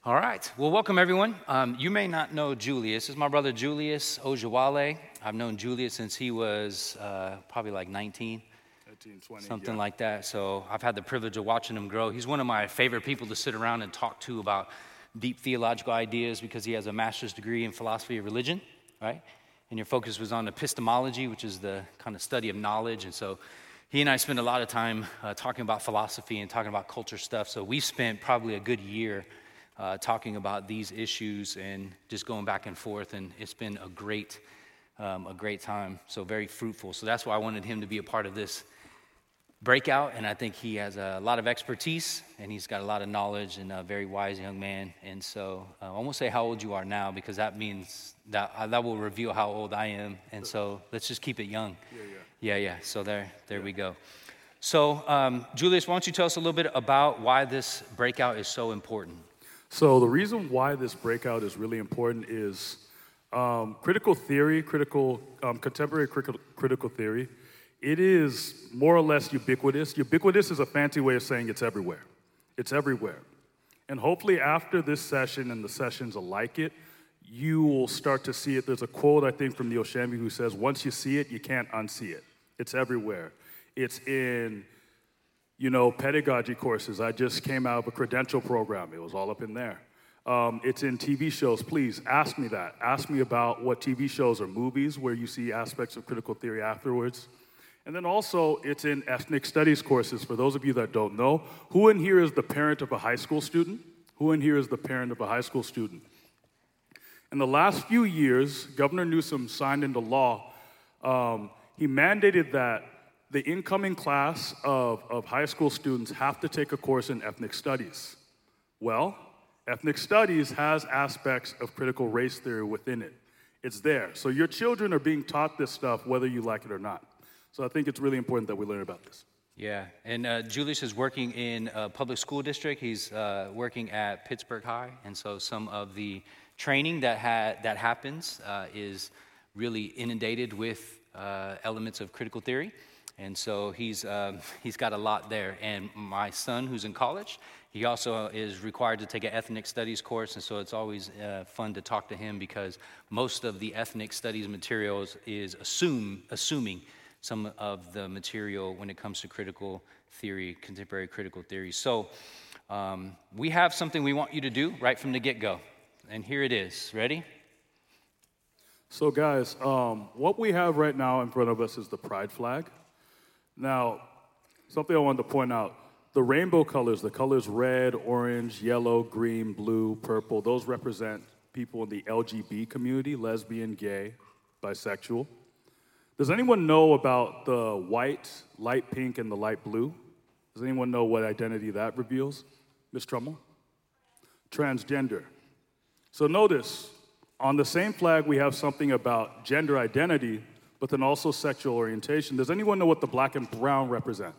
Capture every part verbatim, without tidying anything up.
All right. Well, welcome, everyone. Um, you may not know Julius. This is my brother, Julius Ojawale. I've known Julius since he was uh, probably like nineteen, nineteen, twenty, something yeah. like that. So I've had the privilege of watching him grow. He's one of my favorite people to sit around and talk to about deep theological ideas because he has a master's degree in philosophy of religion, right? And your focus was on epistemology, which is the kind of study of knowledge. And so he and I spend a lot of time uh, talking about philosophy and talking about culture stuff. So we spent probably a good year Uh, talking about these issues and just going back and forth, and it's been a great, um, a great time. So very fruitful. So that's why I wanted him to be a part of this breakout, and I think he has a lot of expertise, and he's got a lot of knowledge, and a very wise young man. And so uh, I won't say how old you are now because that means that uh, that will reveal how old I am. And so let's just keep it young. Yeah, yeah. Yeah, yeah. So there, there yeah. we go. So um, Julius, why don't you tell us a little bit about why this breakout is so important? So the reason why this breakout is really important is um, critical theory, critical um, contemporary critical, critical theory. It is more or less ubiquitous. Ubiquitous is a fancy way of saying it's everywhere. It's everywhere. And hopefully after this session and the sessions like it, you will start to see it. There's a quote, I think, from Neil Shambi who says, once you see it, you can't unsee it. It's everywhere. It's in You know, pedagogy courses. I just came out of a credential program. It was all up in there. Um, it's in T V shows. Please ask me that. Ask me about what T V shows or movies where you see aspects of critical theory afterwards. And then also, it's in ethnic studies courses. For those of you that don't know, who in here is the parent of a high school student? Who in here is the parent of a high school student? In the last few years, Governor Newsom signed into law, um, he mandated that the incoming class of, of high school students have to take a course in ethnic studies. Well, ethnic studies has aspects of critical race theory within it. It's there. So your children are being taught this stuff whether you like it or not. So I think it's really important that we learn about this. Yeah, and uh, Julius is working in a public school district. He's uh, working at Pittsburgh High, and so some of the training that ha- that happens uh, is really inundated with uh, elements of critical theory. And so he's um, he's got a lot there. And my son, who's in college, he also is required to take an ethnic studies course. And so it's always uh, fun to talk to him because most of the ethnic studies materials is assume assuming some of the material when it comes to critical theory, contemporary critical theory. So um, we have something we want you to do right from the get-go. And here it is. Ready? So guys, um, what we have right now in front of us is the pride flag. Now, something I wanted to point out, the rainbow colors, the colors red, orange, yellow, green, blue, purple, those represent people in the L G B T community, lesbian, gay, bisexual. Does anyone know about the white, light pink, and the light blue? Does anyone know what identity that reveals? Miz Trummel? Transgender. So notice, on the same flag we have something about gender identity, but then also sexual orientation. Does anyone know what the black and brown represent?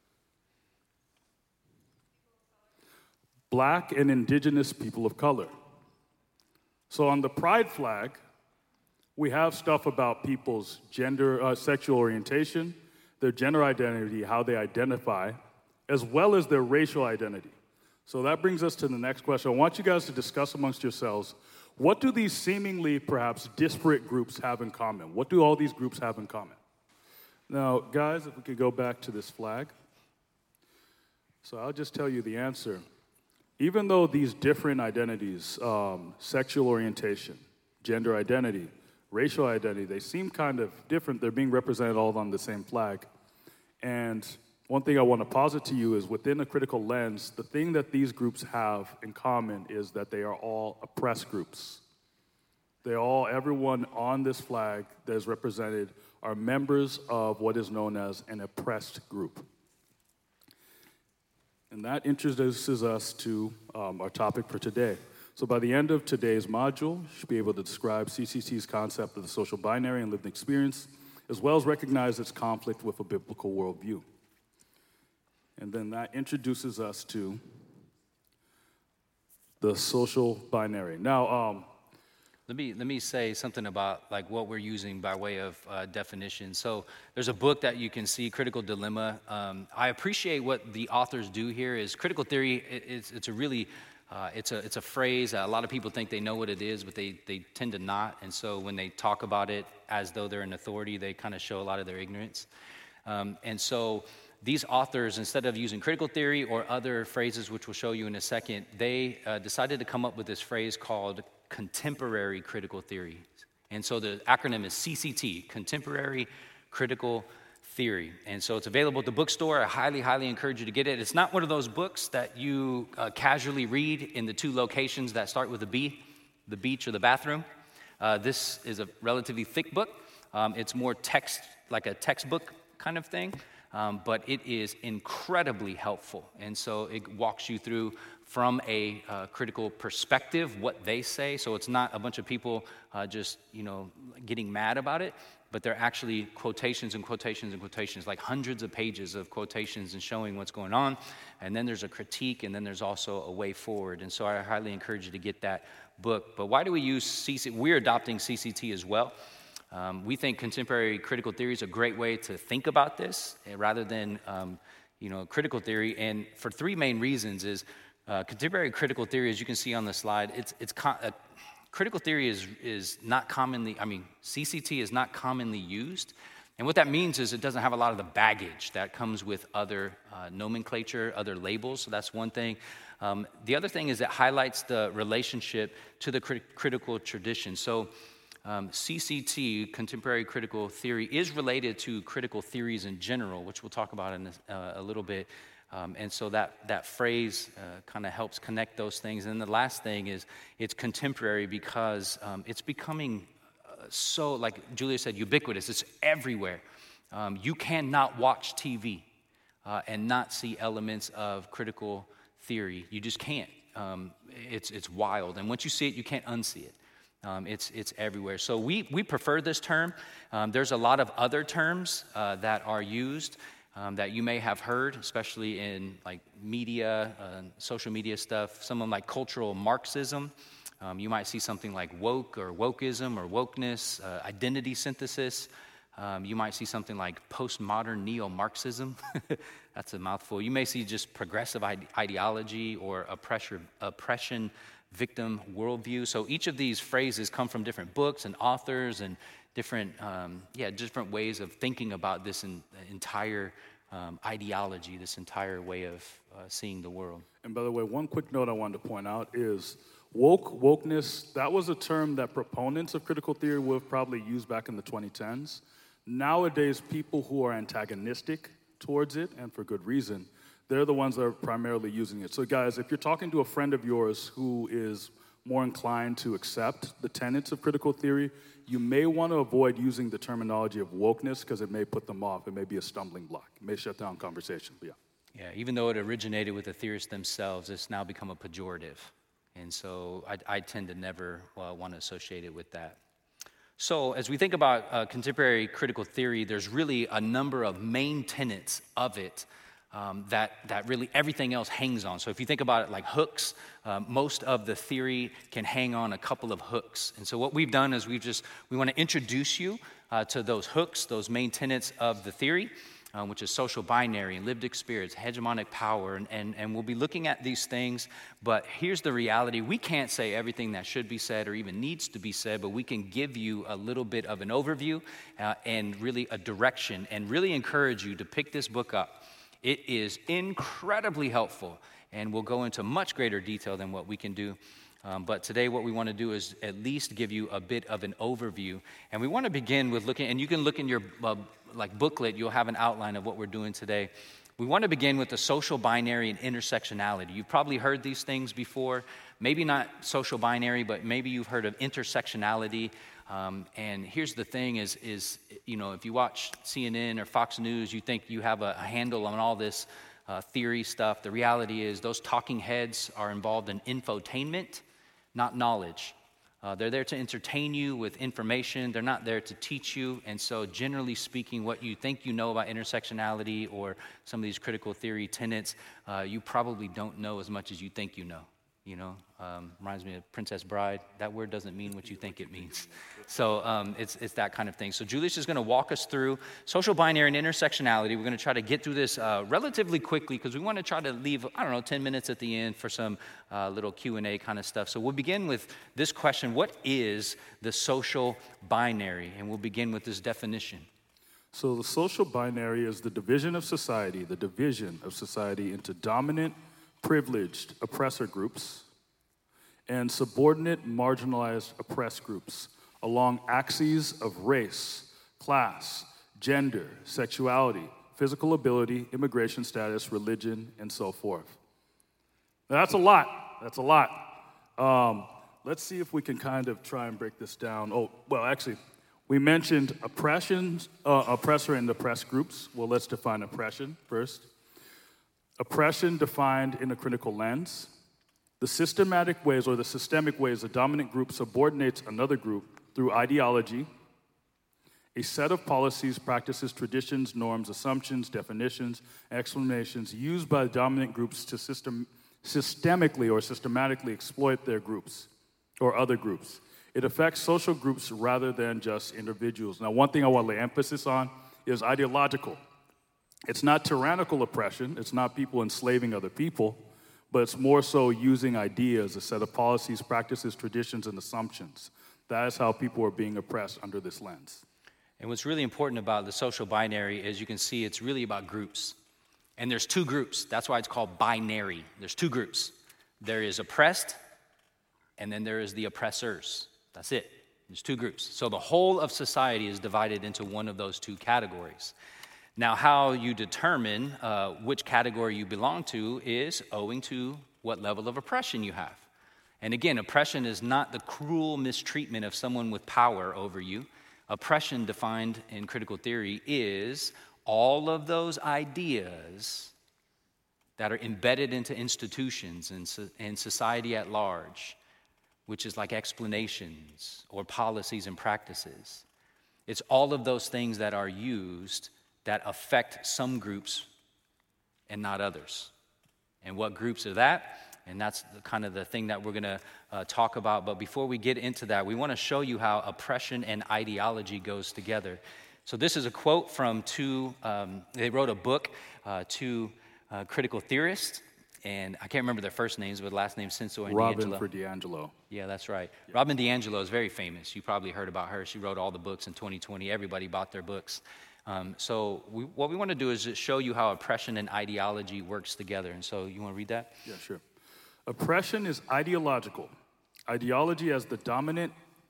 Black and indigenous people of color. So on the pride flag, we have stuff about people's gender, uh, sexual orientation, their gender identity, how they identify, as well as their racial identity. So that brings us to the next question. I want you guys to discuss amongst yourselves, what do these seemingly, perhaps, disparate groups have in common? What do all these groups have in common? Now, guys, if we could go back to this flag. So I'll just tell you the answer. Even though these different identities, um, sexual orientation, gender identity, racial identity, they seem kind of different, they're being represented all on the same flag. And one thing I want to posit to you is within a critical lens, the thing that these groups have in common is that they are all oppressed groups. They all, everyone on this flag that is represented are members of what is known as an oppressed group. And that introduces us to um, our topic for today. So by the end of today's module, you should be able to describe C C T's concept of the social binary and lived experience, as well as recognize its conflict with a biblical worldview. And then that introduces us to the social binary. Now, um, Let me let me say something about like what we're using by way of uh, definition. So there's a book that you can see, Critical Dilemma. Um, I appreciate what the authors do here. Is critical theory? It, it's it's a really Uh, it's a it's a phrase. A lot of people think they know what it is, but they they tend to not. And so when they talk about it as though they're an authority, they kind of show a lot of their ignorance. Um, and so these authors, instead of using critical theory or other phrases, which we'll show you in a second, they uh, decided to come up with this phrase called contemporary critical theory. And so the acronym is C C T, Contemporary Critical Theory. And so it's available at the bookstore. I highly, highly encourage you to get it. It's not one of those books that you uh, casually read in the two locations that start with a B, the beach or the bathroom. Uh, this is a relatively thick book. Um, it's more text, like a textbook kind of thing, um, but it is incredibly helpful. And so it walks you through from a uh, critical perspective what they say. So it's not a bunch of people uh, just, you know, getting mad about it, but they're actually quotations and quotations and quotations, like hundreds of pages of quotations and showing what's going on. And then there's a critique, and then there's also a way forward. And so I highly encourage you to get that book. But why do we use C C T? We're adopting C C T as well. Um, we think contemporary critical theory is a great way to think about this rather than, um, you know, critical theory. And for three main reasons is uh, contemporary critical theory, as you can see on the slide, it's it's con- uh, critical theory is is not commonly, I mean, C C T is not commonly used. And what that means is it doesn't have a lot of the baggage that comes with other uh, nomenclature, other labels. So that's one thing. Um, the other thing is it highlights the relationship to the crit- critical tradition. So um, C C T, Contemporary Critical Theory, is related to critical theories in general, which we'll talk about in a, uh, a little bit. Um, and so that, that phrase uh, kind of helps connect those things. And the last thing is it's contemporary because um, it's becoming uh, so, like Julia said, ubiquitous. It's everywhere. Um, you cannot watch T V uh, and not see elements of critical theory. You just can't. Um, it's, it's wild. And once you see it, you can't unsee it. Um, it's, it's everywhere. So we, we prefer this term. Um, there's a lot of other terms uh, that are used. Um, that you may have heard, especially in like media, uh, social media stuff, some of them like cultural Marxism. Um, you might see something like woke or wokeism or wokeness, uh, identity synthesis. Um, you might see something like postmodern neo-Marxism. That's a mouthful. You may see just progressive ide- ideology or oppression, oppression victim worldview. So each of these phrases come from different books and authors and different, um, yeah, different ways of thinking about this in, entire um, ideology, this entire way of uh, seeing the world. And by the way, one quick note I wanted to point out is woke, wokeness, that was a term that proponents of critical theory would have probably used back in the twenty tens. Nowadays, people who are antagonistic towards it, and for good reason, they're the ones that are primarily using it. So guys, if you're talking to a friend of yours who is more inclined to accept the tenets of critical theory, you may want to avoid using the terminology of wokeness because it may put them off. It may be a stumbling block. It may shut down conversation, but yeah. Yeah, even though it originated with the theorists themselves, it's now become a pejorative. And so I, I tend to never well, want to associate it with that. So as we think about uh, contemporary critical theory, there's really a number of main tenets of it Um, that, that really everything else hangs on. So if you think about it like hooks, uh, most of the theory can hang on a couple of hooks. And so what we've done is we've just, we want to introduce you uh, to those hooks, those main tenets of the theory, uh, which is social binary and lived experience, hegemonic power, and, and, and we'll be looking at these things. But here's the reality. We can't say everything that should be said or even needs to be said, but we can give you a little bit of an overview uh, and really a direction and really encourage you to pick this book up. It is incredibly helpful, and we'll go into much greater detail than what we can do. Um, but today what we want to do is at least give you a bit of an overview. And we want to begin with looking, and you can look in your uh, like booklet, you'll have an outline of what we're doing today. We want to begin with the social binary and intersectionality. You've probably heard these things before. Maybe not social binary, but maybe you've heard of intersectionality. Um, and here's the thing is, is, you know, if you watch C N N or Fox News, you think you have a, a handle on all this uh, theory stuff. The reality is those talking heads are involved in infotainment, not knowledge. Uh, they're there to entertain you with information. They're not there to teach you. And so generally speaking, what you think you know about intersectionality or some of these critical theory tenets, uh, you probably don't know as much as you think you know. You know, um, reminds me of Princess Bride. That word doesn't mean what you think it means. So um, it's it's that kind of thing. So Julius is going to walk us through social binary and intersectionality. We're going to try to get through this uh, relatively quickly because we want to try to leave, I don't know, ten minutes at the end for some uh, little Q and A kind of stuff. So we'll begin with this question: what is the social binary? And we'll begin with this definition. So the social binary is the division of society, the division of society into dominant, privileged oppressor groups and subordinate, marginalized, oppressed groups along axes of race, class, gender, sexuality, physical ability, immigration status, religion, and so forth. Now, that's a lot. That's a lot. Um, let's see if we can kind of try and break this down. Oh, well, actually, we mentioned oppressions, uh, oppressor and oppressed groups. Well, let's define oppression first. Oppression defined in a critical lens. The systematic ways or the systemic ways a dominant group subordinates another group through ideology, a set of policies, practices, traditions, norms, assumptions, definitions, explanations used by dominant groups to system, systemically or systematically exploit their groups or other groups. It affects social groups rather than just individuals. Now, one thing I want to lay emphasis on is ideological. It's not tyrannical oppression. It's not people enslaving other people, but it's more so using ideas, a set of policies, practices, traditions, and assumptions. That is how people are being oppressed under this lens. And what's really important about the social binary is you can see it's really about groups. And there's two groups. That's why it's called binary. There's two groups. There is oppressed, and then there is the oppressors. That's it. There's two groups. So the whole of society is divided into one of those two categories. Now, how you determine uh, which category you belong to is owing to what level of oppression you have. And again, oppression is not the cruel mistreatment of someone with power over you. Oppression, defined in critical theory, is all of those ideas that are embedded into institutions and, so, and society at large, which is like explanations or policies and practices. It's all of those things that are used that affect some groups and not others. And what groups are that? And that's the, kind of the thing that we're going to uh, talk about. But before we get into that, we want to show you how oppression and ideology goes together. So this is a quote from two, um, they wrote a book, uh, two uh, critical theorists. And I can't remember their first names, but last name Sensor and Robin D'Angelo. for D'Angelo. Yeah, that's right. Yeah. Robin DiAngelo is very famous. You probably heard about her. She wrote all the books in twenty twenty. Everybody bought their books. Um, so we, what we want to do is just show you how oppression and ideology works together. And so you want to read that? Yeah, sure. Oppression is ideological. Ideology as the dominant...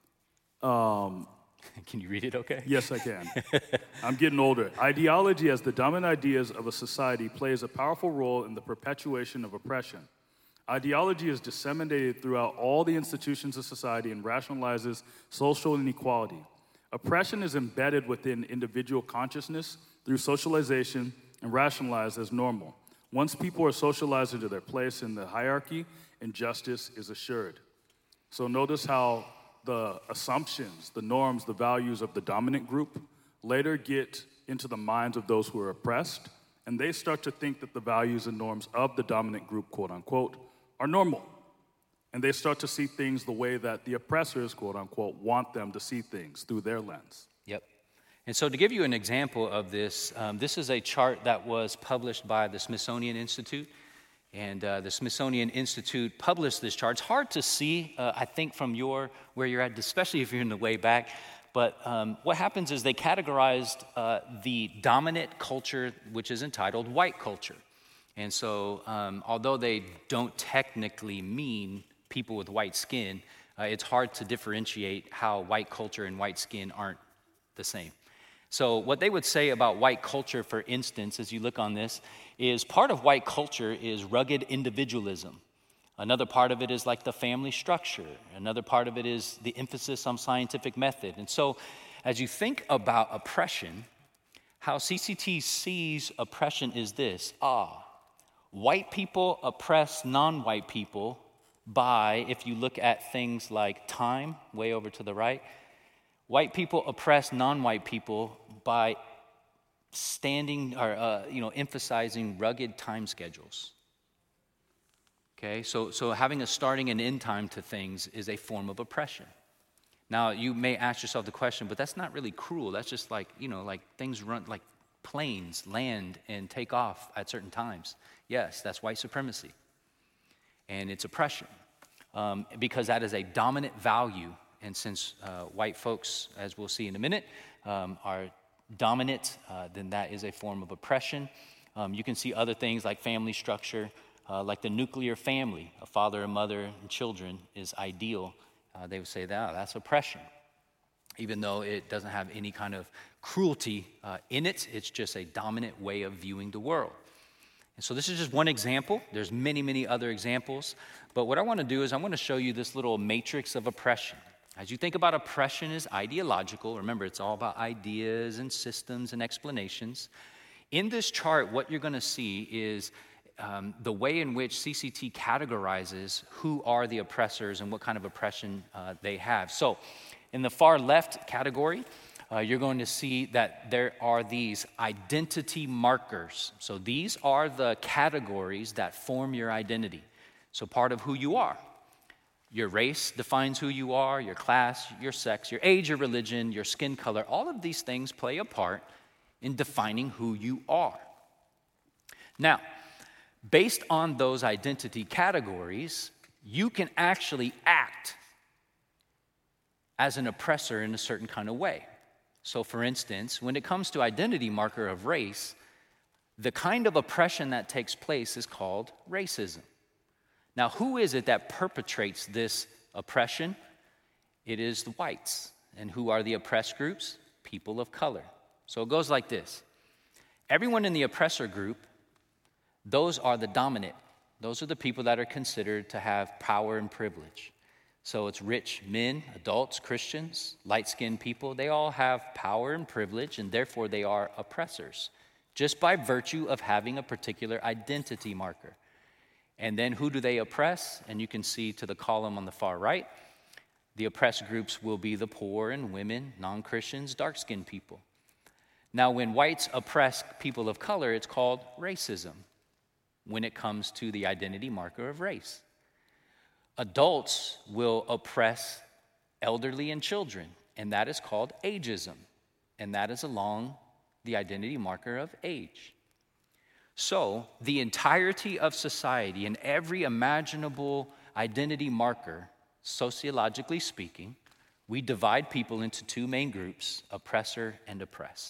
Um, can you read it okay? Yes, I can. I'm getting older. Ideology as the dominant ideas of a society plays a powerful role in the perpetuation of oppression. Ideology is disseminated throughout all the institutions of society and rationalizes social inequality. Oppression is embedded within individual consciousness through socialization and rationalized as normal. Once people are socialized into their place in the hierarchy, injustice is assured. So notice how the assumptions, the norms, the values of the dominant group later get into the minds of those who are oppressed, and they start to think that the values and norms of the dominant group, quote unquote, are normal. And they start to see things the way that the oppressors, quote unquote, want them to see things through their lens. Yep. And so to give you an example of this, um, this is a chart that was published by the Smithsonian Institute. And uh, the Smithsonian Institute published this chart. It's hard to see, uh, I think, from your where you're at, especially if you're in the way back. But um, what happens is they categorized uh, the dominant culture, which is entitled white culture. And so um, although they don't technically mean people with white skin, uh, it's hard to differentiate how white culture and white skin aren't the same. So what they would say about white culture, for instance, as you look on this, is part of white culture is rugged individualism. Another part of it is like the family structure. Another part of it is the emphasis on scientific method. And so as you think about oppression, how C C T sees oppression is this. Ah, white people oppress non-white people by, if you look at things like time, way over to the right, white people oppress non-white people by standing or uh, you know emphasizing rugged time schedules. Okay, so, so having a starting and end time to things is a form of oppression. Now, you may ask yourself the question, but that's not really cruel. That's just like, you know, like things run, like planes land and take off at certain times. Yes, that's white supremacy. And it's oppression um, because that is a dominant value. And since uh, white folks, as we'll see in a minute, um, are dominant, uh, then that is a form of oppression. Um, you can see other things like family structure. Uh, like the nuclear family, a father, a mother, and children is ideal. Uh, they would say that, oh, that's oppression. Even though it doesn't have any kind of cruelty uh, in it, it's just a dominant way of viewing the world. And so this is just one example. There's many, many other examples. But what I want to do is I want to show you this little matrix of oppression. As you think about oppression as ideological, remember it's all about ideas and systems and explanations. In this chart, what you're going to see is Um, the way in which C C T categorizes who are the oppressors and what kind of oppression uh, they have. So in the far left category, uh, you're going to see that there are these identity markers. So these are the categories that form your identity. So part of who you are. Your race defines who you are, your class, your sex, your age, your religion, your skin color. All of these things play a part in defining who you are. Now, based on those identity categories, you can actually act as an oppressor in a certain kind of way. So for instance, when it comes to identity marker of race, the kind of oppression that takes place is called racism. Now, who is it that perpetrates this oppression? It is the whites. And who are the oppressed groups? People of color. So it goes like this. Everyone in the oppressor group, those are the dominant. Those are the people that are considered to have power and privilege. So it's rich men, adults, Christians, light-skinned people. They all have power and privilege, and therefore they are oppressors, just by virtue of having a particular identity marker. And then who do they oppress? And you can see to the column on the far right, the oppressed groups will be the poor and women, non-Christians, dark-skinned people. Now, when whites oppress people of color, it's called racism when it comes to the identity marker of race. Adults will oppress elderly and children, and that is called ageism, and that is along the identity marker of age. So, the entirety of society and every imaginable identity marker, sociologically speaking, we divide people into two main groups, oppressor and oppressed.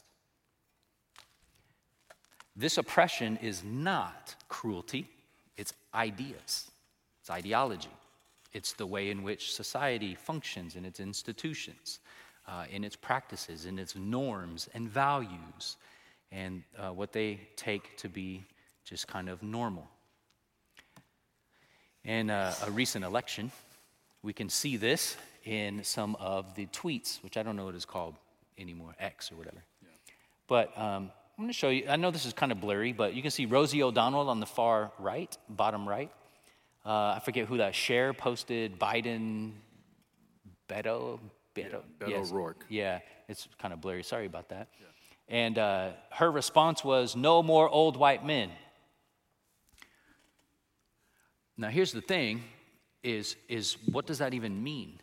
This oppression is not cruelty, it's ideas, it's ideology. It's the way in which society functions in its institutions, uh, in its practices, in its norms and values, and uh, what they take to be just kind of normal. In uh, a recent election, we can see this in some of the tweets, which I don't know what it's called anymore, X or whatever. Yeah. But um, I'm going to show you. I know this is kind of blurry, but you can see Rosie O'Donnell on the far right, bottom right. Uh, I forget who that. Cher posted Biden, Beto, Beto, yeah, Beto yes. O'Rourke. Yeah, it's kind of blurry. Sorry about that. Yeah. And uh, her response was, "No more old white men." Now, here's the thing: is is what does that even mean?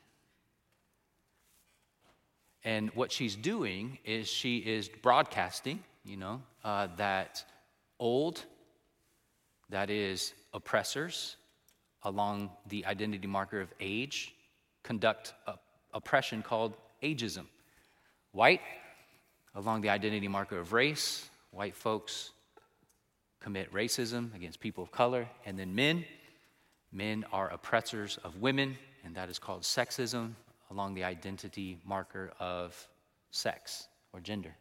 And what she's doing is she is broadcasting, you know, uh, that old, that is oppressors, along the identity marker of age, conduct a, oppression called ageism. White, along the identity marker of race, white folks commit racism against people of color. And then men, men are oppressors of women, and that is called sexism, along the identity marker of sex or gender.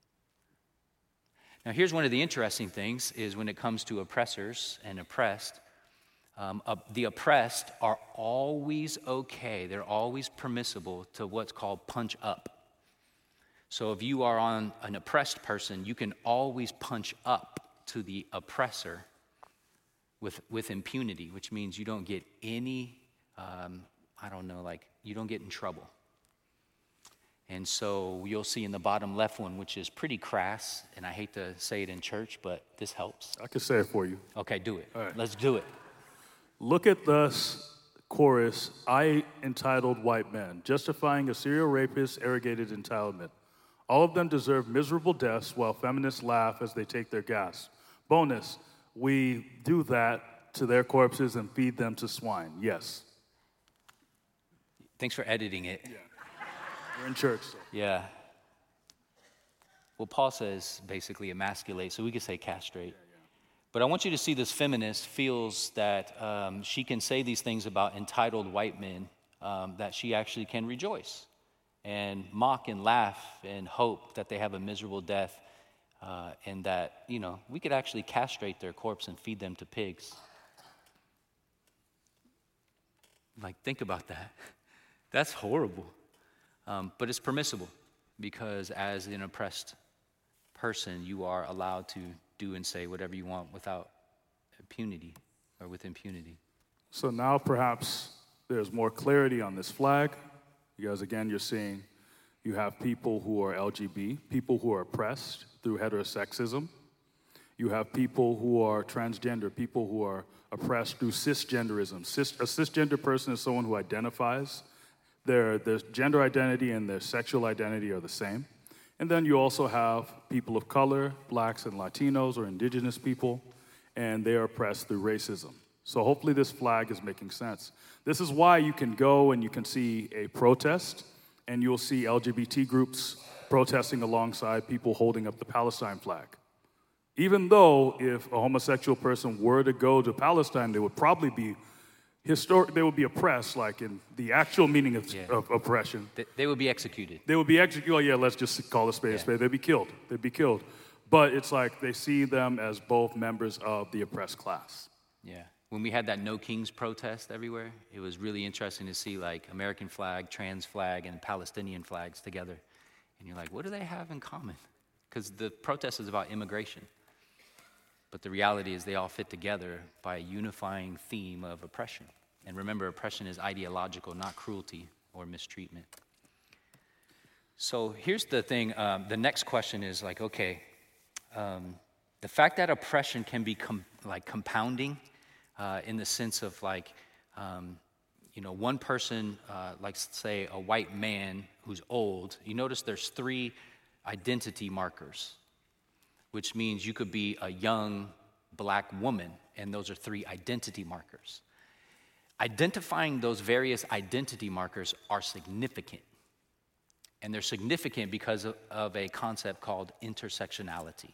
Now, here's one of the interesting things is when it comes to oppressors and oppressed, Um, uh, the oppressed are always okay. They're always permissible to what's called punch up. So if you are on an oppressed person, you can always punch up to the oppressor with, with impunity, which means you don't get any, um, I don't know, like you don't get in trouble. And so you'll see in the bottom left one, which is pretty crass, and I hate to say it in church, but this helps. I can say it for you. Okay, do it. All right. Let's do it. Look at this chorus, I entitled white men, justifying a serial rapist's arrogated entitlement. All of them deserve miserable deaths while feminists laugh as they take their gas. Bonus, we do that to their corpses and feed them to swine. Yes. Thanks for editing it. Yeah. We're in church. So. Yeah. Well, Paul says basically emasculate, so we could say castrate. Yeah, yeah. But I want you to see this feminist feels that um, she can say these things about entitled white men, um, that she actually can rejoice and mock and laugh and hope that they have a miserable death, uh, and that, you know, we could actually castrate their corpse and feed them to pigs. Like, think about that. That's horrible. Um, but it's permissible because as an oppressed person, you are allowed to do and say whatever you want without impunity or with impunity. So now perhaps there's more clarity on this flag because, again, you're seeing you have people who are L G B T, people who are oppressed through heterosexism. You have people who are transgender, people who are oppressed through cisgenderism. Cis, a cisgender person is someone who identifies their, their gender identity and their sexual identity are the same. And then you also have people of color, blacks and Latinos or indigenous people, and they are oppressed through racism. So hopefully this flag is making sense. This is why you can go and you can see a protest, and you'll see L G B T groups protesting alongside people holding up the Palestine flag. Even though if a homosexual person were to go to Palestine, they would probably be historic, they would be oppressed, like in the actual meaning of, yeah. of oppression. They, they would be executed. They would be executed. Oh yeah, let's just call a spade a yeah. spade. They'd be killed. They'd be killed. But it's like they see them as both members of the oppressed class. Yeah. When we had that No Kings protest everywhere, it was really interesting to see like American flag, trans flag, and Palestinian flags together. And you're like, what do they have in common? Because the protest is about immigration. But the reality is they all fit together by a unifying theme of oppression. And remember, oppression is ideological, not cruelty or mistreatment. So here's the thing. Um, the next question is like, okay, um, the fact that oppression can be com- like compounding uh, in the sense of like, um, you know, one person, uh, like say a white man who's old, you notice there's three identity markers, which means you could be a young black woman, and those are three identity markers. Identifying those various identity markers are significant, and they're significant because of, of a concept called intersectionality.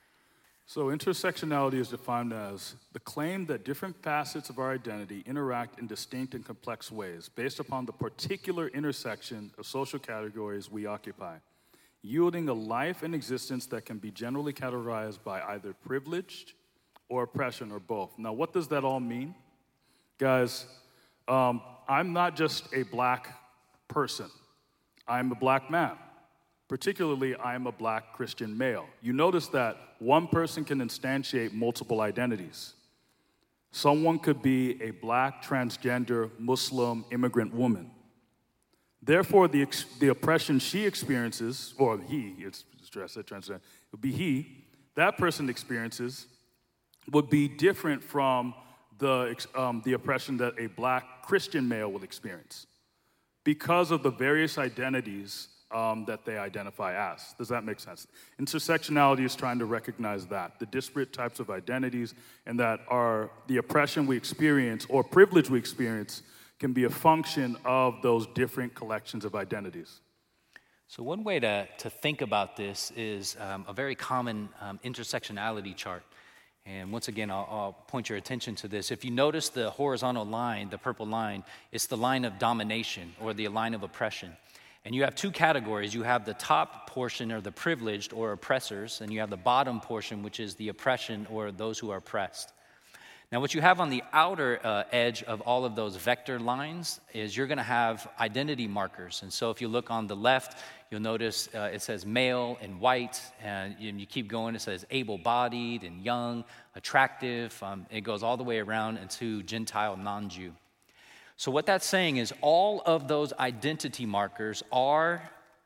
So intersectionality is defined as the claim that different facets of our identity interact in distinct and complex ways based upon the particular intersection of social categories we occupy, yielding a life and existence that can be generally categorized by either privileged or oppression or both. Now, what does that all mean? Guys, um, I'm not just a black person. I'm a black man. Particularly, I'm a black Christian male. You notice that one person can instantiate multiple identities. Someone could be a black, transgender, Muslim, immigrant woman. Therefore, the, the oppression she experiences, or he, it's stressed, transgender, it would be he, that person experiences would be different from the, um, the oppression that a black Christian male will experience because of the various identities um, that they identify as. Does that make sense? Intersectionality is trying to recognize that, the disparate types of identities, and that our, the oppression we experience or privilege we experience can be a function of those different collections of identities. So one way to, to think about this is um, a very common um, intersectionality chart. And once again, I'll, I'll point your attention to this. If you notice the horizontal line, the purple line, it's the line of domination or the line of oppression. And you have two categories. You have the top portion, or the privileged or oppressors, and you have the bottom portion, which is the oppression or those who are oppressed. Now, what you have on the outer uh, edge of all of those vector lines is you're going to have identity markers. And so if you look on the left, you'll notice uh, it says male and white, and you, you keep going, it says able-bodied and young, attractive. Um, it goes all the way around into Gentile, non-Jew. So what that's saying is all of those identity markers are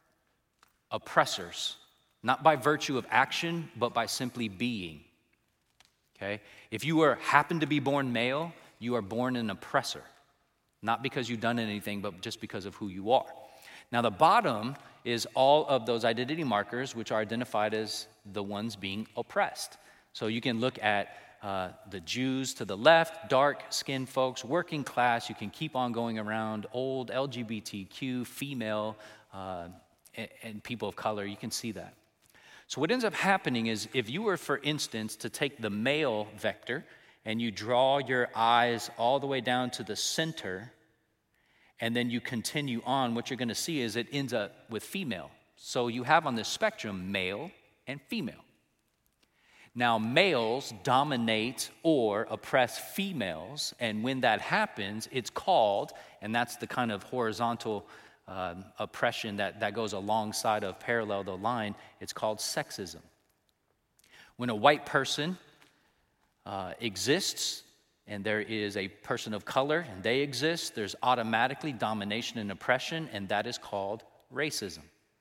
oppressors, not by virtue of action, but by simply being. Okay? If you were happen to be born male, you are born an oppressor, not because you've done anything, but just because of who you are. Now, the bottom is all of those identity markers, which are identified as the ones being oppressed. So you can look at uh, the Jews to the left, dark-skinned folks, working class. You can keep on going around, old, L G B T Q, female, uh, and, and people of color. You can see that. So what ends up happening is if you were, for instance, to take the male vector and you draw your eyes all the way down to the center, and then you continue on, what you're going to see is it ends up with female. So you have on this spectrum male and female. Now, males dominate or oppress females, and when that happens, it's called, and that's the kind of horizontal um, oppression that, that goes alongside of parallel the line, it's called sexism. When a white person uh, exists, and there is a person of color, and they exist, there's automatically domination and oppression, and that is called racism.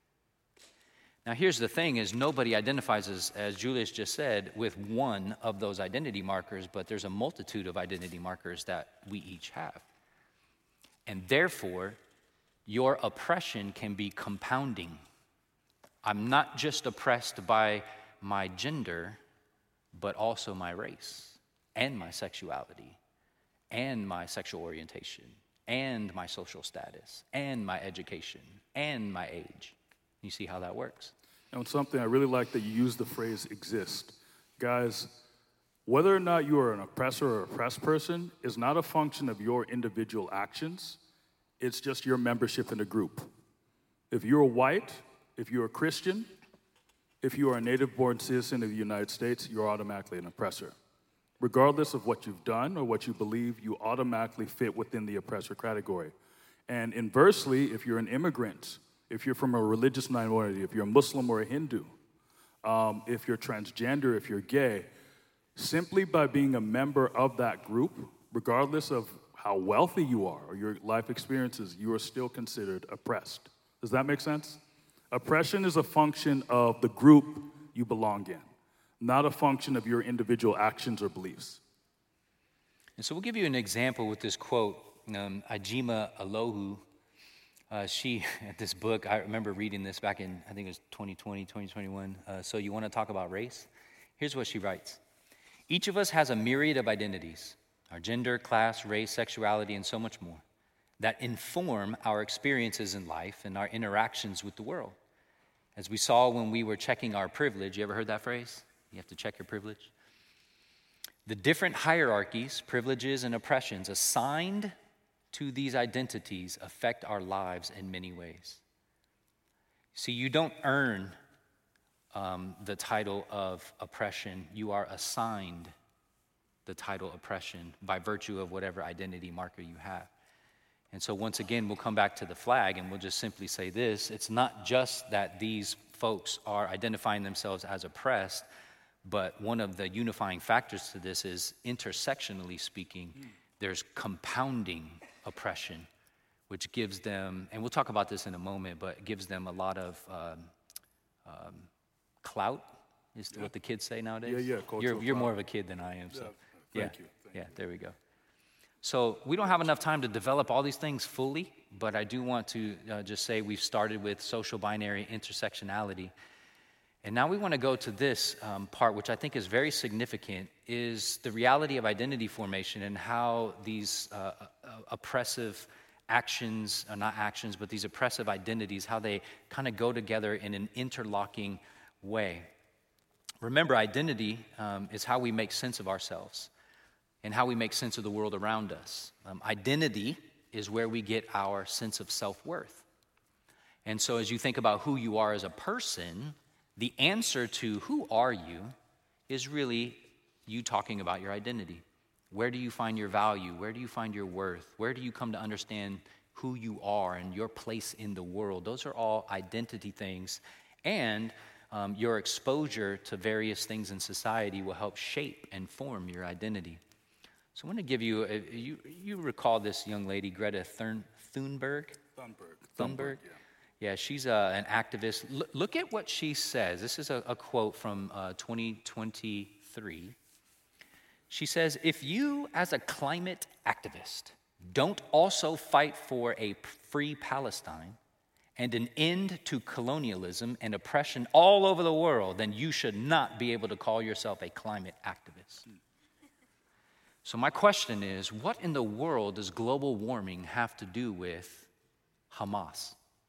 Now, here's the thing is nobody identifies, as, as Julius just said, with one of those identity markers, but there's a multitude of identity markers that we each have. And therefore, your oppression can be compounding. I'm not just oppressed by my gender, but also my race and my sexuality and my sexual orientation and my social status and my education and my age. You see how that works? And something I really like that you use the phrase exist. Guys, whether or not you are an oppressor or oppressed person is not a function of your individual actions. It's just your membership in a group. If you're white, if you're a Christian, if you are a native-born citizen of the United States, you're automatically an oppressor. Regardless of what you've done or what you believe, you automatically fit within the oppressor category. And inversely, if you're an immigrant, if you're from a religious minority, if you're a Muslim or a Hindu, um, if you're transgender, if you're gay, simply by being a member of that group, regardless of how wealthy you are or your life experiences, you are still considered oppressed. Does that make sense? Oppression is a function of the group you belong in, not a function of your individual actions or beliefs. And so we'll give you an example with this quote. Um, Ajima Alohu, uh, she, at this book, I remember reading this back in, I think it was twenty twenty, twenty twenty-one. Uh, so you want to talk about race? Here's what she writes. Each of us has a myriad of identities, our gender, class, race, sexuality, and so much more, that inform our experiences in life and our interactions with the world. As we saw when we were checking our privilege, you ever heard that phrase? You have to check your privilege. The different hierarchies, privileges, and oppressions assigned to these identities affect our lives in many ways. See, you don't earn um, the title of oppression. You are assigned the title oppression by virtue of whatever identity marker you have. And so once again, we'll come back to the flag and we'll just simply say this. It's not just that these folks are identifying themselves as oppressed, but one of the unifying factors to this is, intersectionally speaking, mm. there's compounding oppression, which gives them, and we'll talk about this in a moment, but it gives them a lot of um, um, clout, is yeah. what the kids say nowadays? Yeah, yeah. You're, you're more of a kid than I am. So. Yeah, thank yeah. you. Thank yeah, you. there we go. So we don't have enough time to develop all these things fully, but I do want to uh, just say we've started with social binary intersectionality. And now we want to go to this um, part, which I think is very significant, is the reality of identity formation and how these uh, uh, oppressive actions, or not actions, but these oppressive identities, how they kind of go together in an interlocking way. Remember, identity um, is how we make sense of ourselves and how we make sense of the world around us. Um, identity is where we get our sense of self-worth. And so as you think about who you are as a person, the answer to who are you is really you talking about your identity. Where do you find your value? Where do you find your worth? Where do you come to understand who you are and your place in the world? Those are all identity things. And um, your exposure to various things in society will help shape and form your identity. So I want to give you, a, you you recall this young lady, Greta Thun, Thunberg? Thunberg. Thunberg? Yeah. Yeah, she's uh, an activist. L- look at what she says. This is a, a quote from uh, twenty twenty-three. She says, if you as a climate activist don't also fight for a free Palestine and an end to colonialism and oppression all over the world, then you should not be able to call yourself a climate activist. So my question is, what in the world does global warming have to do with Hamas?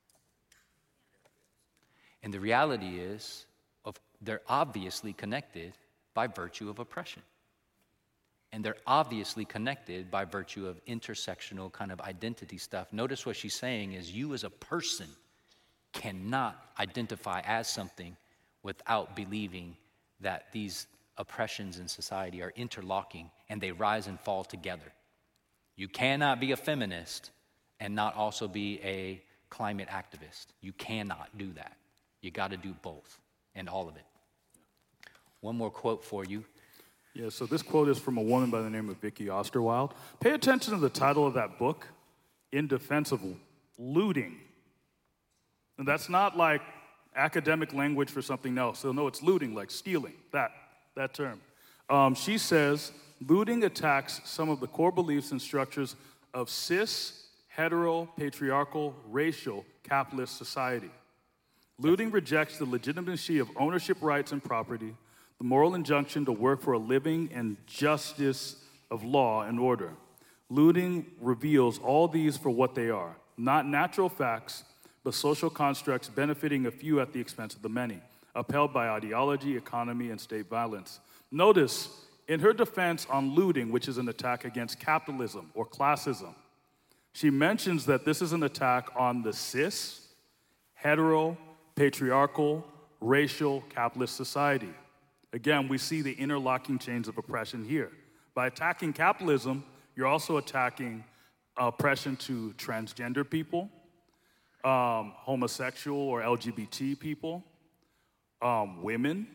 And the reality is, of, they're obviously connected by virtue of oppression. And they're obviously connected by virtue of intersectional kind of identity stuff. Notice what she's saying is you as a person cannot identify as something without believing that these oppressions in society are interlocking and they rise and fall together. You cannot be a feminist and not also be a climate activist. You cannot do that. You got to do both and all of it. One more quote for you. Yeah, so this quote is from a woman by the name of Vicky Osterwilde. Pay attention to the title of that book, In Defense of Looting. And that's not like academic language for something else. So no, it's looting, like stealing, that, that term. Um, she says, looting attacks some of the core beliefs and structures of cis, hetero, patriarchal, racial, capitalist society. Looting rejects the legitimacy of ownership rights and property, the moral injunction to work for a living and justice of law and order. Looting reveals all these for what they are, not natural facts, but social constructs benefiting a few at the expense of the many, upheld by ideology, economy, and state violence. Notice, in her defense on looting, which is an attack against capitalism or classism, she mentions that this is an attack on the cis, hetero, patriarchal, racial, capitalist society. Again, we see the interlocking chains of oppression here. By attacking capitalism, you're also attacking oppression to transgender people, um, homosexual or L G B T people, um, women,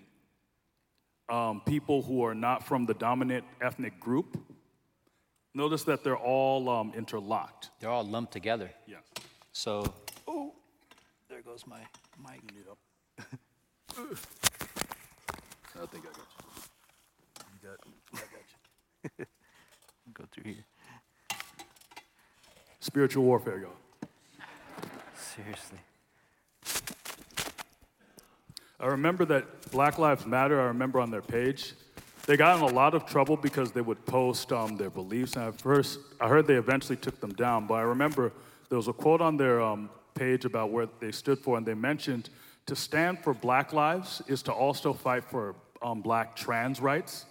um, people who are not from the dominant ethnic group. Notice that they're all um, interlocked. They're all lumped together. Yes. So, oh, there goes my mic. Yep. I think I got you. You got, I got you. Go through here. Spiritual warfare, y'all. Seriously. I remember that Black Lives Matter, I remember on their page, they got in a lot of trouble because they would post um, their beliefs. And at first, I heard they eventually took them down. But I remember there was a quote on their um, page about where they stood for, and they mentioned to stand for Black lives is to also fight for um, Black trans rights.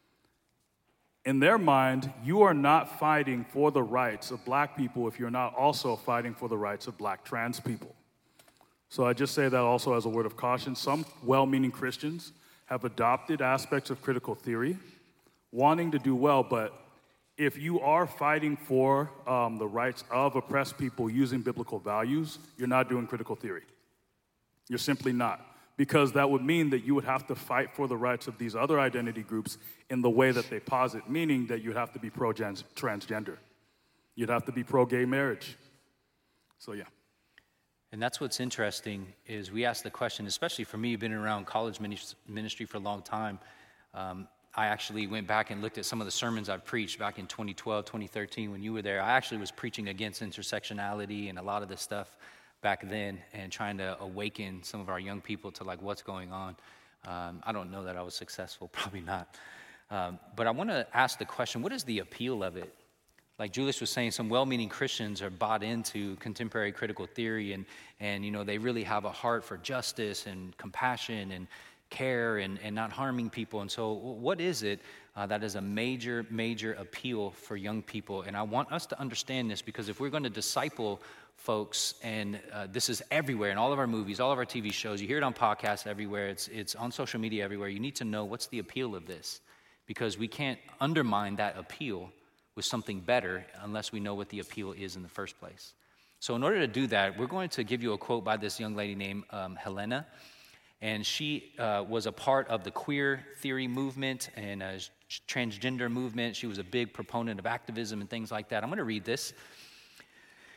In their mind, you are not fighting for the rights of Black people if you're not also fighting for the rights of Black trans people. So I just say that also as a word of caution. Some well-meaning Christians have adopted aspects of critical theory, wanting to do well, but if you are fighting for um, the rights of oppressed people using biblical values, you're not doing critical theory. You're simply not, because that would mean that you would have to fight for the rights of these other identity groups in the way that they posit, meaning that you'd have to be pro-transgender. You'd have to be pro-gay marriage. So yeah. And that's what's interesting is we ask the question, especially for me, been around college ministry for a long time. Um, I actually went back and looked at some of the sermons I've preached back in twenty twelve, twenty thirteen when you were there. I actually was preaching against intersectionality and a lot of this stuff back then and trying to awaken some of our young people to like what's going on. Um, I don't know that I was successful, probably not. Um, but I want to ask the question, what is the appeal of it? Like Julius was saying, some well-meaning Christians are bought into contemporary critical theory and, and you know, they really have a heart for justice and compassion and care and, and not harming people. And so what is it uh, that is a major, major appeal for young people? And I want us to understand this because if we're going to disciple folks, and uh, this is everywhere in all of our movies, all of our T V shows, you hear it on podcasts everywhere, it's, it's on social media everywhere, you need to know what's the appeal of this because we can't undermine that appeal with something better unless we know what the appeal is in the first place. So in order to do that, we're going to give you a quote by this young lady named um, Helena. And she uh, was a part of the queer theory movement and a transgender movement. She was a big proponent of activism and things like that. I'm going to read this.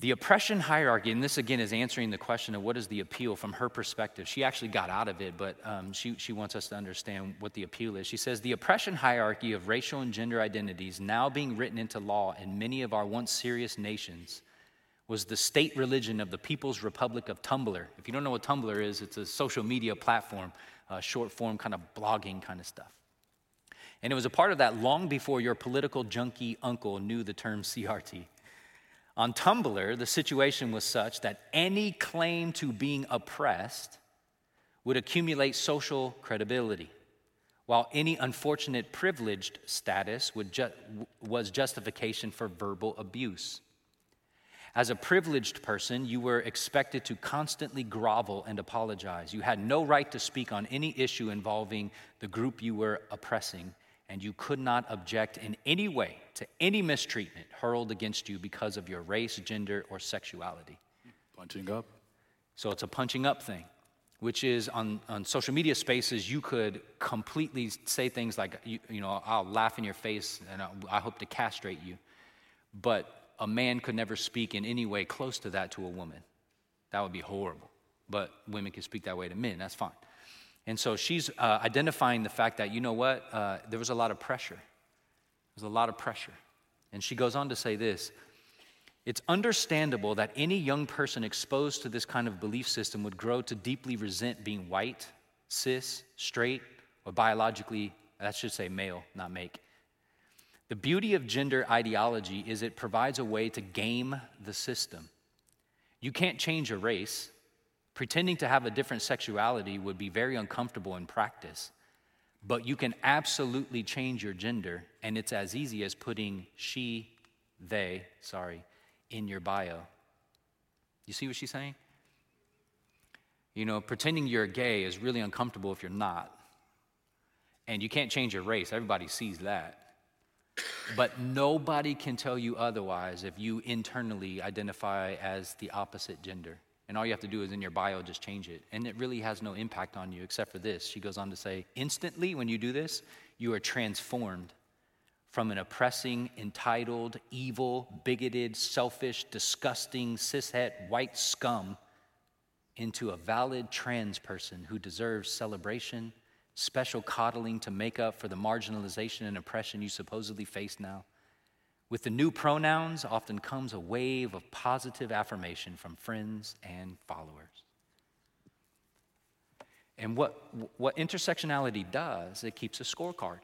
The oppression hierarchy, and this again is answering the question of what is the appeal from her perspective. She actually got out of it, but um, she, she wants us to understand what the appeal is. She says, the oppression hierarchy of racial and gender identities now being written into law in many of our once serious nations was the state religion of the People's Republic of Tumblr. If you don't know what Tumblr is, it's a social media platform, uh, short form kind of blogging kind of stuff. And it was a part of that long before your political junkie uncle knew the term C R T. On Tumblr, the situation was such that any claim to being oppressed would accumulate social credibility, while any unfortunate privileged status would ju- was justification for verbal abuse. As a privileged person, you were expected to constantly grovel and apologize. You had no right to speak on any issue involving the group you were oppressing, and you could not object in any way to any mistreatment hurled against you because of your race, gender, or sexuality. Punching up. So it's a punching up thing, which is on, on social media spaces, you could completely say things like, you, you know, I'll laugh in your face and I, I hope to castrate you. But a man could never speak in any way close to that to a woman. That would be horrible. But women can speak that way to men, that's fine. And so she's uh, identifying the fact that, you know what, uh, there was a lot of pressure. There's a lot of pressure. And she goes on to say this, it's understandable that any young person exposed to this kind of belief system would grow to deeply resent being white, cis, straight, or biologically, that should say male, not make. The beauty of gender ideology is it provides a way to game the system. You can't change a race. Pretending to have a different sexuality would be very uncomfortable in practice, but you can absolutely change your gender, and it's as easy as putting she, they, sorry, in your bio. You see what she's saying? You know, pretending you're gay is really uncomfortable if you're not, and you can't change your race. Everybody sees that. But nobody can tell you otherwise if you internally identify as the opposite gender. And all you have to do is in your bio, just change it. And it really has no impact on you except for this. She goes on to say, instantly when you do this, you are transformed from an oppressing, entitled, evil, bigoted, selfish, disgusting, cishet, white scum into a valid trans person who deserves celebration, special coddling to make up for the marginalization and oppression you supposedly face now. With the new pronouns often comes a wave of positive affirmation from friends and followers. And what, what intersectionality does, it keeps a scorecard.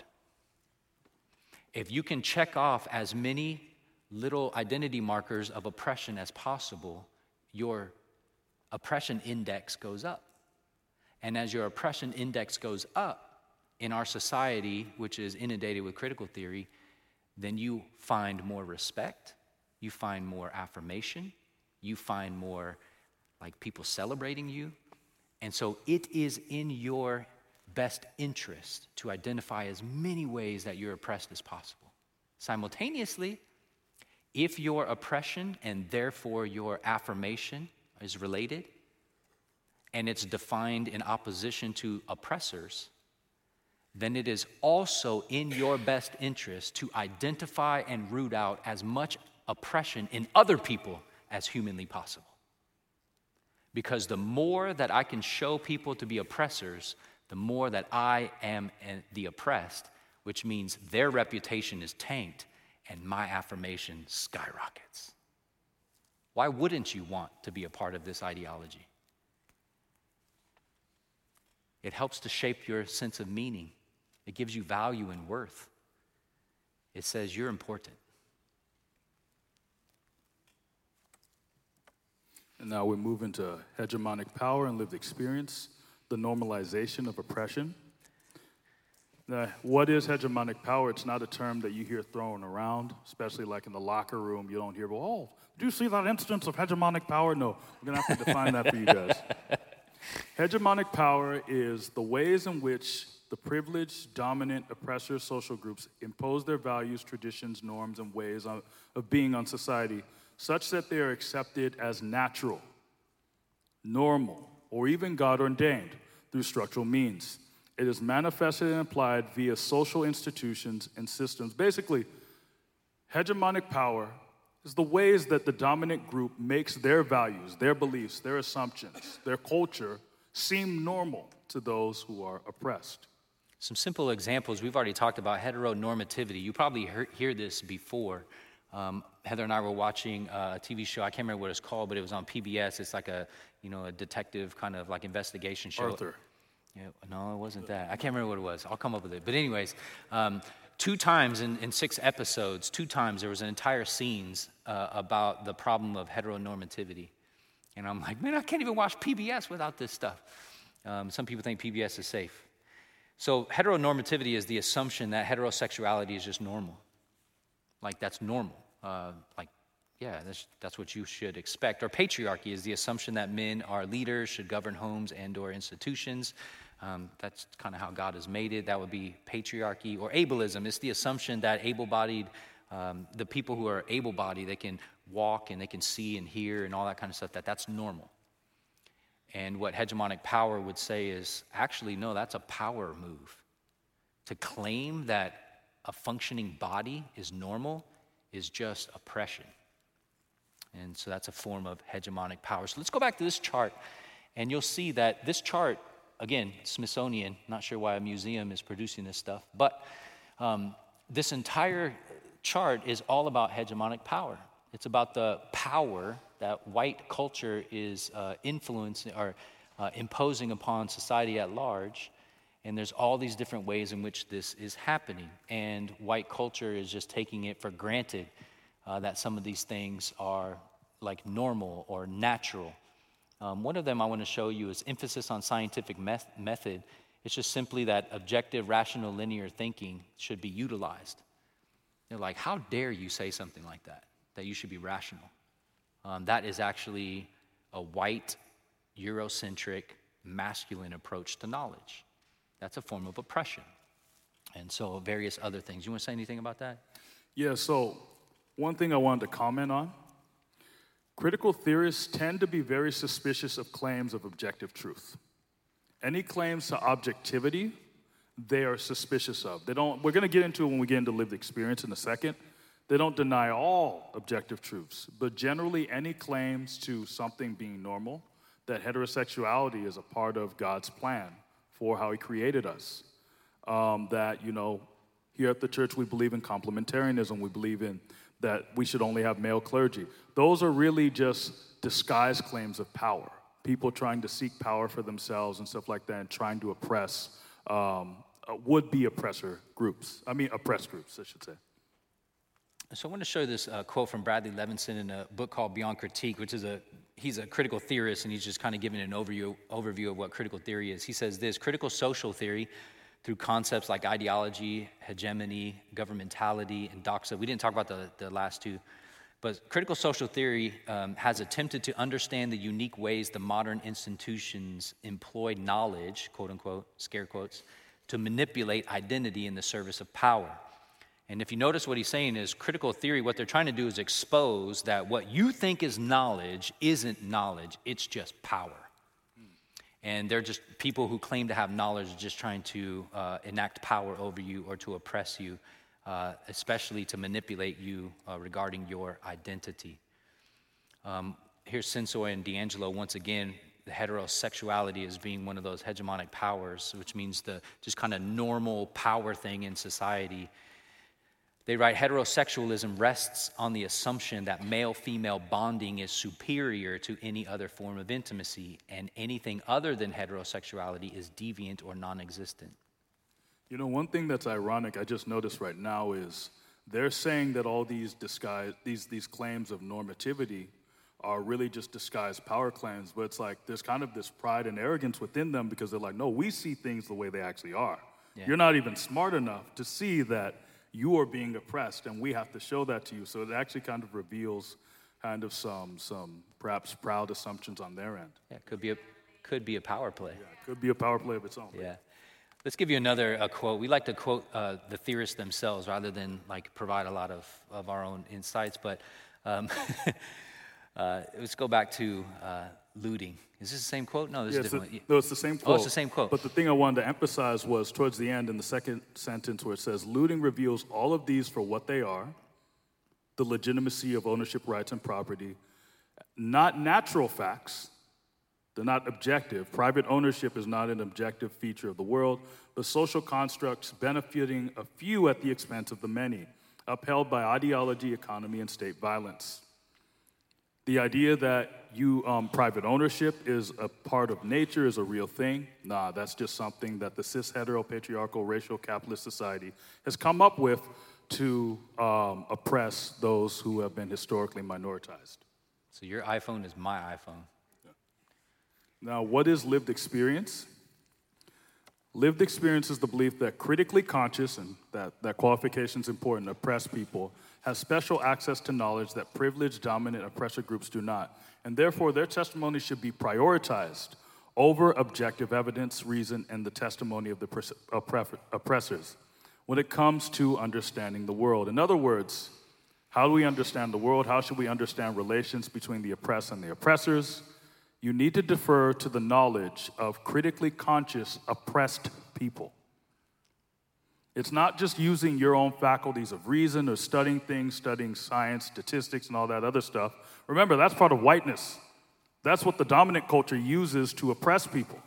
If you can check off as many little identity markers of oppression as possible, your oppression index goes up. And as your oppression index goes up in our society, which is inundated with critical theory, then you find more respect, you find more affirmation, you find more like people celebrating you. And so it is in your best interest to identify as many ways that you're oppressed as possible. Simultaneously, if your oppression and therefore your affirmation is related, and it's defined in opposition to oppressors, then it is also in your best interest to identify and root out as much oppression in other people as humanly possible. Because the more that I can show people to be oppressors, the more that I am the oppressed, which means their reputation is tanked and my affirmation skyrockets. Why wouldn't you want to be a part of this ideology? It helps to shape your sense of meaning. It gives you value and worth. It says you're important. And now we move into hegemonic power and lived experience, the normalization of oppression. Now, what is hegemonic power? It's not a term that you hear thrown around, especially like in the locker room. You don't hear, well, oh, do you see that instance of hegemonic power? No, we're going to have to define that for you guys. Hegemonic power is the ways in which the privileged, dominant, oppressor social groups impose their values, traditions, norms, and ways of, of being on society such that they are accepted as natural, normal, or even God-ordained through structural means. It is manifested and applied via social institutions and systems. Basically, hegemonic power It's the ways that the dominant group makes their values, their beliefs, their assumptions, their culture seem normal to those who are oppressed. Some simple examples, we've already talked about heteronormativity. You probably heard, hear this before. Um, Heather and I were watching a T V show, I can't remember what it's called, but it was on P B S. It's like a, you know, a detective kind of like investigation show. Arthur. Yeah, no, it wasn't that. I can't remember what it was. I'll come up with it. But anyways, um, two times in, in six episodes, two times there was an entire scenes uh, about the problem of heteronormativity. And I'm like, man, I can't even watch P B S without this stuff. Um, some people think P B S is safe. So heteronormativity is the assumption that heterosexuality is just normal. Like that's normal. Uh, like, yeah, that's, that's what you should expect. Or patriarchy is the assumption that men are leaders, should govern homes and or institutions. Um, that's kind of how God has made it. That would be patriarchy. Or ableism is the assumption that able-bodied, um, the people who are able-bodied, they can walk and they can see and hear and all that kind of stuff, that that's normal. And what hegemonic power would say is, actually, no, that's a power move. To claim that a functioning body is normal is just oppression. And so that's a form of hegemonic power. So let's go back to this chart, and you'll see that this chart, again, Smithsonian, not sure why a museum is producing this stuff, but um, this entire chart is all about hegemonic power. It's about the power that white culture is uh, influencing or uh, imposing upon society at large. And there's all these different ways in which this is happening. And white culture is just taking it for granted uh, that some of these things are like normal or natural. Um, one of them I want to show you is emphasis on scientific meth- method. It's just simply that objective, rational, linear thinking should be utilized. They're like, how dare you say something like that, that you should be rational? Um, that is actually a white, Eurocentric, masculine approach to knowledge. That's a form of oppression. And so various other things. You want to say anything about that? Yeah, so one thing I wanted to comment on, critical theorists tend to be very suspicious of claims of objective truth. Any claims to objectivity, they are suspicious of. They don't, we're going to get into it when we get into lived experience in a second. They don't deny all objective truths, but generally any claims to something being normal, that heterosexuality is a part of God's plan for how he created us. Um, that, you know, here at the church we believe in complementarianism, we believe in that we should only have male clergy. Those are really just disguised claims of power. People trying to seek power for themselves and stuff like that and trying to oppress um, uh, would-be oppressor groups. I mean, oppressed groups, I should say. So I want to show you this uh, quote from Bradley Levinson in a book called Beyond Critique, which is a, he's a critical theorist, and he's just kind of giving an overview, overview of what critical theory is. He says this: critical social theory, through concepts like ideology, hegemony, governmentality, and doxa. We didn't talk about the, the last two, but critical social theory um, has attempted to understand the unique ways the modern institutions employ knowledge, quote unquote, scare quotes, to manipulate identity in the service of power. And if you notice what he's saying is critical theory, what they're trying to do is expose that what you think is knowledge isn't knowledge, it's just power. And they're just people who claim to have knowledge are just trying to uh, enact power over you or to oppress you, uh, especially to manipulate you uh, regarding your identity. Um, here's Sensoy and D'Angelo once again. The heterosexuality as being one of those hegemonic powers, which means the just kind of normal power thing in society. They write, heterosexualism rests on the assumption that male-female bonding is superior to any other form of intimacy, and anything other than heterosexuality is deviant or non-existent. You know, one thing that's ironic, I just noticed right now, is they're saying that all these disguise, these these claims of normativity are really just disguised power claims, but it's like there's kind of this pride and arrogance within them because they're like, no, we see things the way they actually are. Yeah. You're not even smart enough to see that you are being oppressed, and we have to show that to you. So it actually kind of reveals kind of some, some perhaps proud assumptions on their end. Yeah, it could be a, could be a power play. Yeah, it could be a power play of its own. Yeah. Let's give you another uh, quote. We like to quote uh, the theorists themselves rather than like provide a lot of, of our own insights, but um, uh, let's go back to uh, looting. Is this the same quote? No, this yeah, is a different the, one. No, it's the same quote. Oh, it's the same quote. But the thing I wanted to emphasize was towards the end in the second sentence where it says, looting reveals all of these for what they are, the legitimacy of ownership rights and property, not natural facts. They're not objective. Private ownership is not an objective feature of the world, but social constructs benefiting a few at the expense of the many, upheld by ideology, economy, and state violence. The idea that you um, private ownership is a part of nature is a real thing. Nah, that's just something that the cis heteropatriarchal racial capitalist society has come up with to um, oppress those who have been historically minoritized. So your iPhone is my iPhone. Now, what is lived experience? Lived experience is the belief that critically conscious, and that, that qualification is important, oppressed people have special access to knowledge that privileged, dominant, oppressor groups do not. And therefore, their testimony should be prioritized over objective evidence, reason, and the testimony of the oppressors when it comes to understanding the world. In other words, how do we understand the world? How should we understand relations between the oppressed and the oppressors? You need to defer to the knowledge of critically conscious, oppressed people. It's not just using your own faculties of reason or studying things, studying science, statistics, and all that other stuff. Remember, that's part of whiteness. That's what the dominant culture uses to oppress people.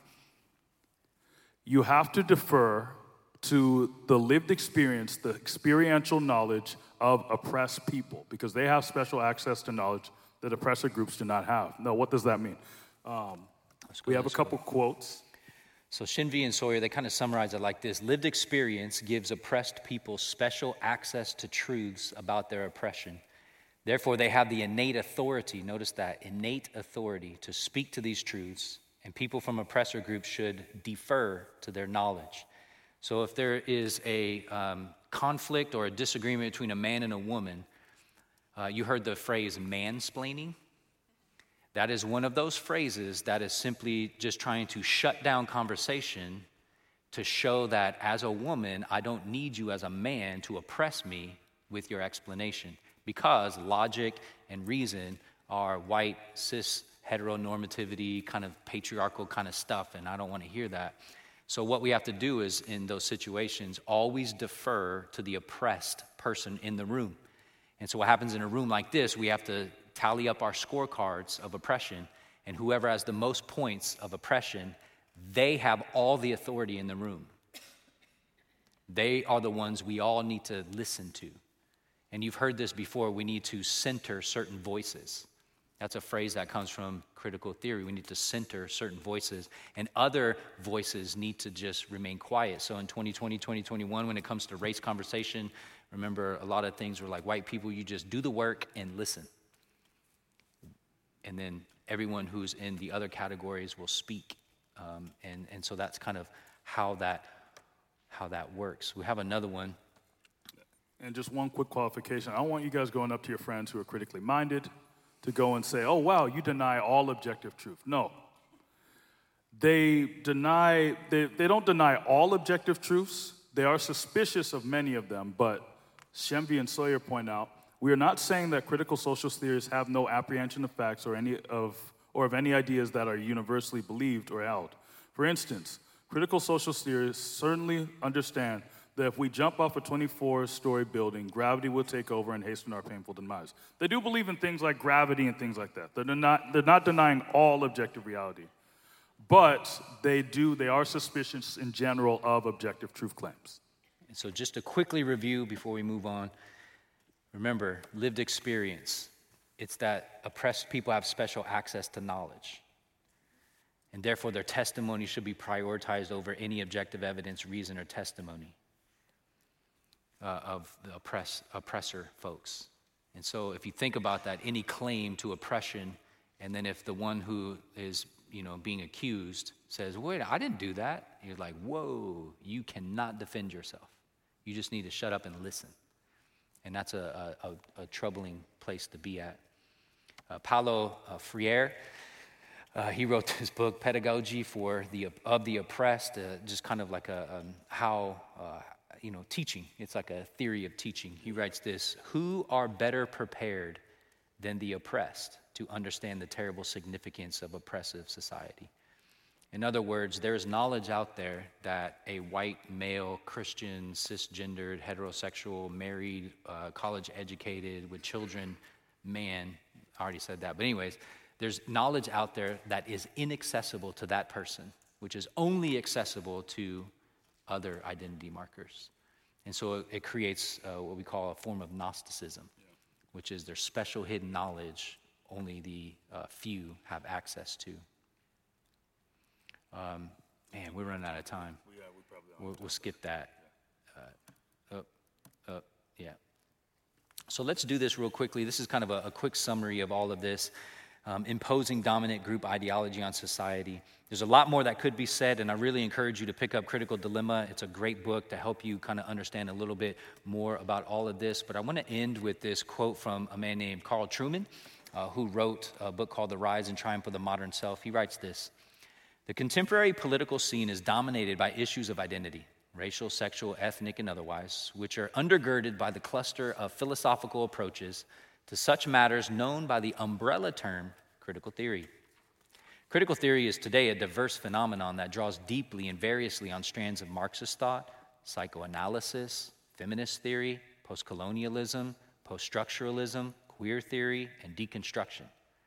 You have to defer to the lived experience, the experiential knowledge of oppressed people, because they have special access to knowledge that oppressor groups do not have. Now, what does that mean? Um, we have a couple quotes. So Shinvi and Sawyer, they kind of summarize it like this. Lived experience gives oppressed people special access to truths about their oppression. Therefore, they have the innate authority, notice that, innate authority to speak to these truths, and people from oppressor groups should defer to their knowledge. So if there is a um, conflict or a disagreement between a man and a woman, uh, you heard the phrase mansplaining. That is one of those phrases that is simply just trying to shut down conversation to show that as a woman, I don't need you as a man to oppress me with your explanation, because logic and reason are white, cis, heteronormativity, kind of patriarchal kind of stuff, and I don't want to hear that. So what we have to do is, in those situations, always defer to the oppressed person in the room. And so what happens in a room like this, we have to tally up our scorecards of oppression, and whoever has the most points of oppression, they have all the authority in the room. They are the ones we all need to listen to. And you've heard this before, we need to center certain voices. That's a phrase that comes from critical theory. We need to center certain voices, and other voices need to just remain quiet. So in twenty twenty, twenty twenty-one, when it comes to race conversation, remember a lot of things were like, white people, you just do the work and listen. And then everyone who's in the other categories will speak. Um, and, and so that's kind of how that, how that works. We have another one. And just one quick qualification. I don't want you guys going up to your friends who are critically minded to go and say, oh, wow, you deny all objective truth. No. They deny, they, they don't deny all objective truths. They are suspicious of many of them, but Shenvi and Sawyer point out, we are not saying that critical social theorists have no apprehension of facts or any of or of any ideas that are universally believed or held. For instance, critical social theorists certainly understand that if we jump off a twenty-four story building, gravity will take over and hasten our painful demise. They do believe in things like gravity and things like that. They're not, they're not denying all objective reality. But they do, they are suspicious in general of objective truth claims. And so just to quickly review before we move on, remember, lived experience. It's that oppressed people have special access to knowledge. And therefore, their testimony should be prioritized over any objective evidence, reason, or testimony uh, of the oppress, oppressor folks. And so if you think about that, any claim to oppression, and then if the one who is, you know, being accused says, wait, I didn't do that. You're like, whoa, you cannot defend yourself. You just need to shut up and listen. And that's a, a, a troubling place to be at. Uh, Paulo uh, Freire, uh, he wrote this book, Pedagogy for the of the Oppressed, uh, just kind of like a um, how, uh, you know, teaching. It's like a theory of teaching. He writes this: who are better prepared than the oppressed to understand the terrible significance of oppressive society? In other words, there's knowledge out there that a white, male, Christian, cisgendered, heterosexual, married, uh, college-educated, with children, man, I already said that, but anyways, there's knowledge out there that is inaccessible to that person, which is only accessible to other identity markers. And so it, it creates uh, what we call a form of Gnosticism, yeah. which is there's special hidden knowledge only the uh, few have access to. Um, man, we're running out of time. We, yeah, we probably we'll, we'll skip that. Uh, up, up, yeah. So let's do this real quickly. This is kind of a, a quick summary of all of this. Um, imposing dominant group ideology on society. There's a lot more that could be said, and I really encourage you to pick up Critical Dilemma. It's a great book to help you kind of understand a little bit more about all of this. But I want to end with this quote from a man named Carl Trueman, uh, who wrote a book called The Rise and Triumph of the Modern Self. He writes this: "The contemporary political scene is dominated by issues of identity, racial, sexual, ethnic, and otherwise, which are undergirded by the cluster of philosophical approaches to such matters known by the umbrella term critical theory. Critical theory is today a diverse phenomenon that draws deeply and variously on strands of Marxist thought, psychoanalysis, feminist theory, post-colonialism, post-structuralism, queer theory, and deconstruction.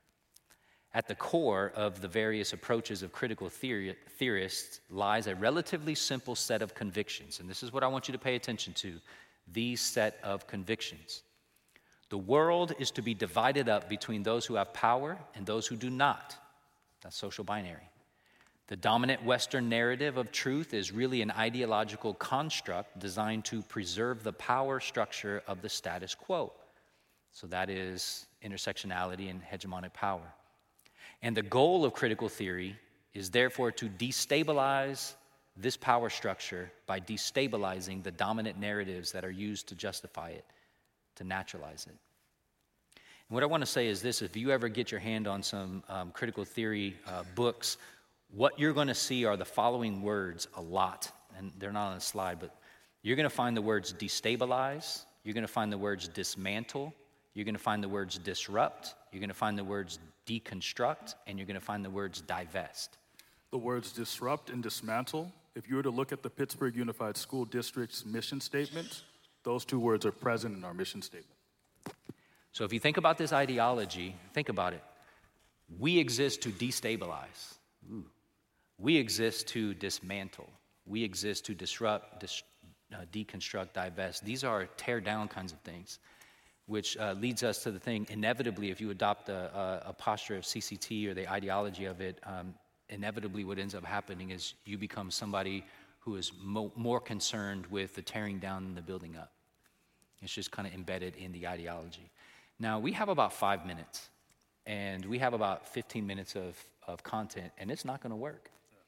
At the core of the various approaches of critical theory, theorists lies a relatively simple set of convictions, and this is what I want you to pay attention to, these set of convictions. The world is to be divided up between those who have power and those who do not. That's social binary. The dominant Western narrative of truth is really an ideological construct designed to preserve the power structure of the status quo. So that is intersectionality and hegemonic power. And the goal of critical theory is therefore to destabilize this power structure by destabilizing the dominant narratives that are used to justify it, to naturalize it. And what I want to say is this: if you ever get your hand on some um, critical theory uh, books, what you're going to see are the following words a lot, and they're not on the slide, but you're going to find the words destabilize, you're going to find the words dismantle, you're going to find the words disrupt, you're going to find the words deconstruct, and you're going to find the words divest. The words disrupt and dismantle, if you were to look at the Pittsburgh Unified School District's mission statement, those two words are present in our mission statement. So if you think about this ideology, think about it. We exist to destabilize. Ooh. We exist to dismantle. We exist to disrupt, dis, uh, deconstruct, divest. These are tear down kinds of things, which uh, leads us to the thing, inevitably, if you adopt a, a, a posture of C C T or the ideology of it, um, inevitably what ends up happening is you become somebody who is mo- more concerned with the tearing down than the building up. It's just kind of embedded in the ideology. Now, we have about five minutes, and we have about fifteen minutes of, of content, and it's not going to work.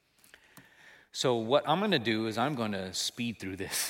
So what I'm going to do is I'm going to speed through this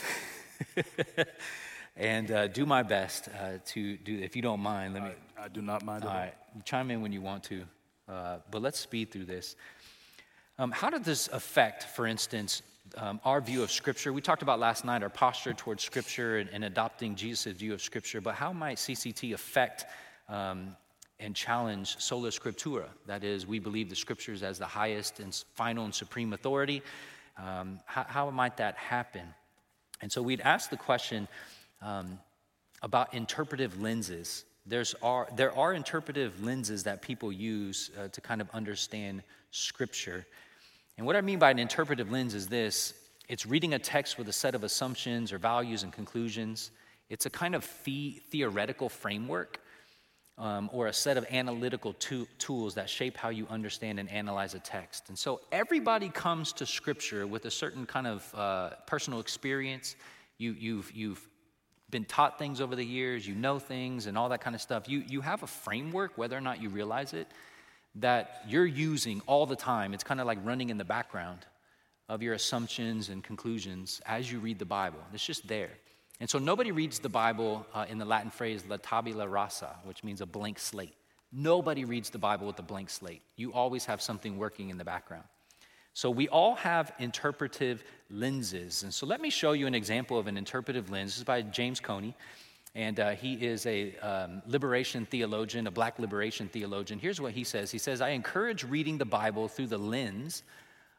and uh, do my best uh, to do, if you don't mind. Let me. I, I do not mind at all. All right, chime in when you want to, uh, but let's speed through this. Um, how did this affect, for instance, um, our view of Scripture? We talked about last night our posture towards Scripture and, and adopting Jesus' view of Scripture, but how might C C T affect um, and challenge sola scriptura? That is, we believe the Scriptures as the highest and final and supreme authority. Um, how, how might that happen? And so we'd ask the question um, about interpretive lenses. There's are, there are interpretive lenses that people use uh, to kind of understand Scripture. And what I mean by an interpretive lens is this: it's reading a text with a set of assumptions or values and conclusions. It's a kind of the- theoretical framework um, or a set of analytical to- tools that shape how you understand and analyze a text. And so everybody comes to Scripture with a certain kind of uh, personal experience. You, you've, you've been taught things over the years, you know things and all that kind of stuff. You, you have a framework, whether or not you realize it, that you're using all the time. It's kind of like running in the background of your assumptions and conclusions as you read the Bible. It's just there. And so nobody reads the Bible uh, in the Latin phrase la tabula rasa, which means a blank slate. Nobody reads the Bible with a blank slate. You always have something working in the background. So we all have interpretive lenses. And so let me show you an example of an interpretive lens. This is by James Coney. And uh, he is a um, liberation theologian, a black liberation theologian. Here's what he says. He says, "I encourage reading the Bible through the lens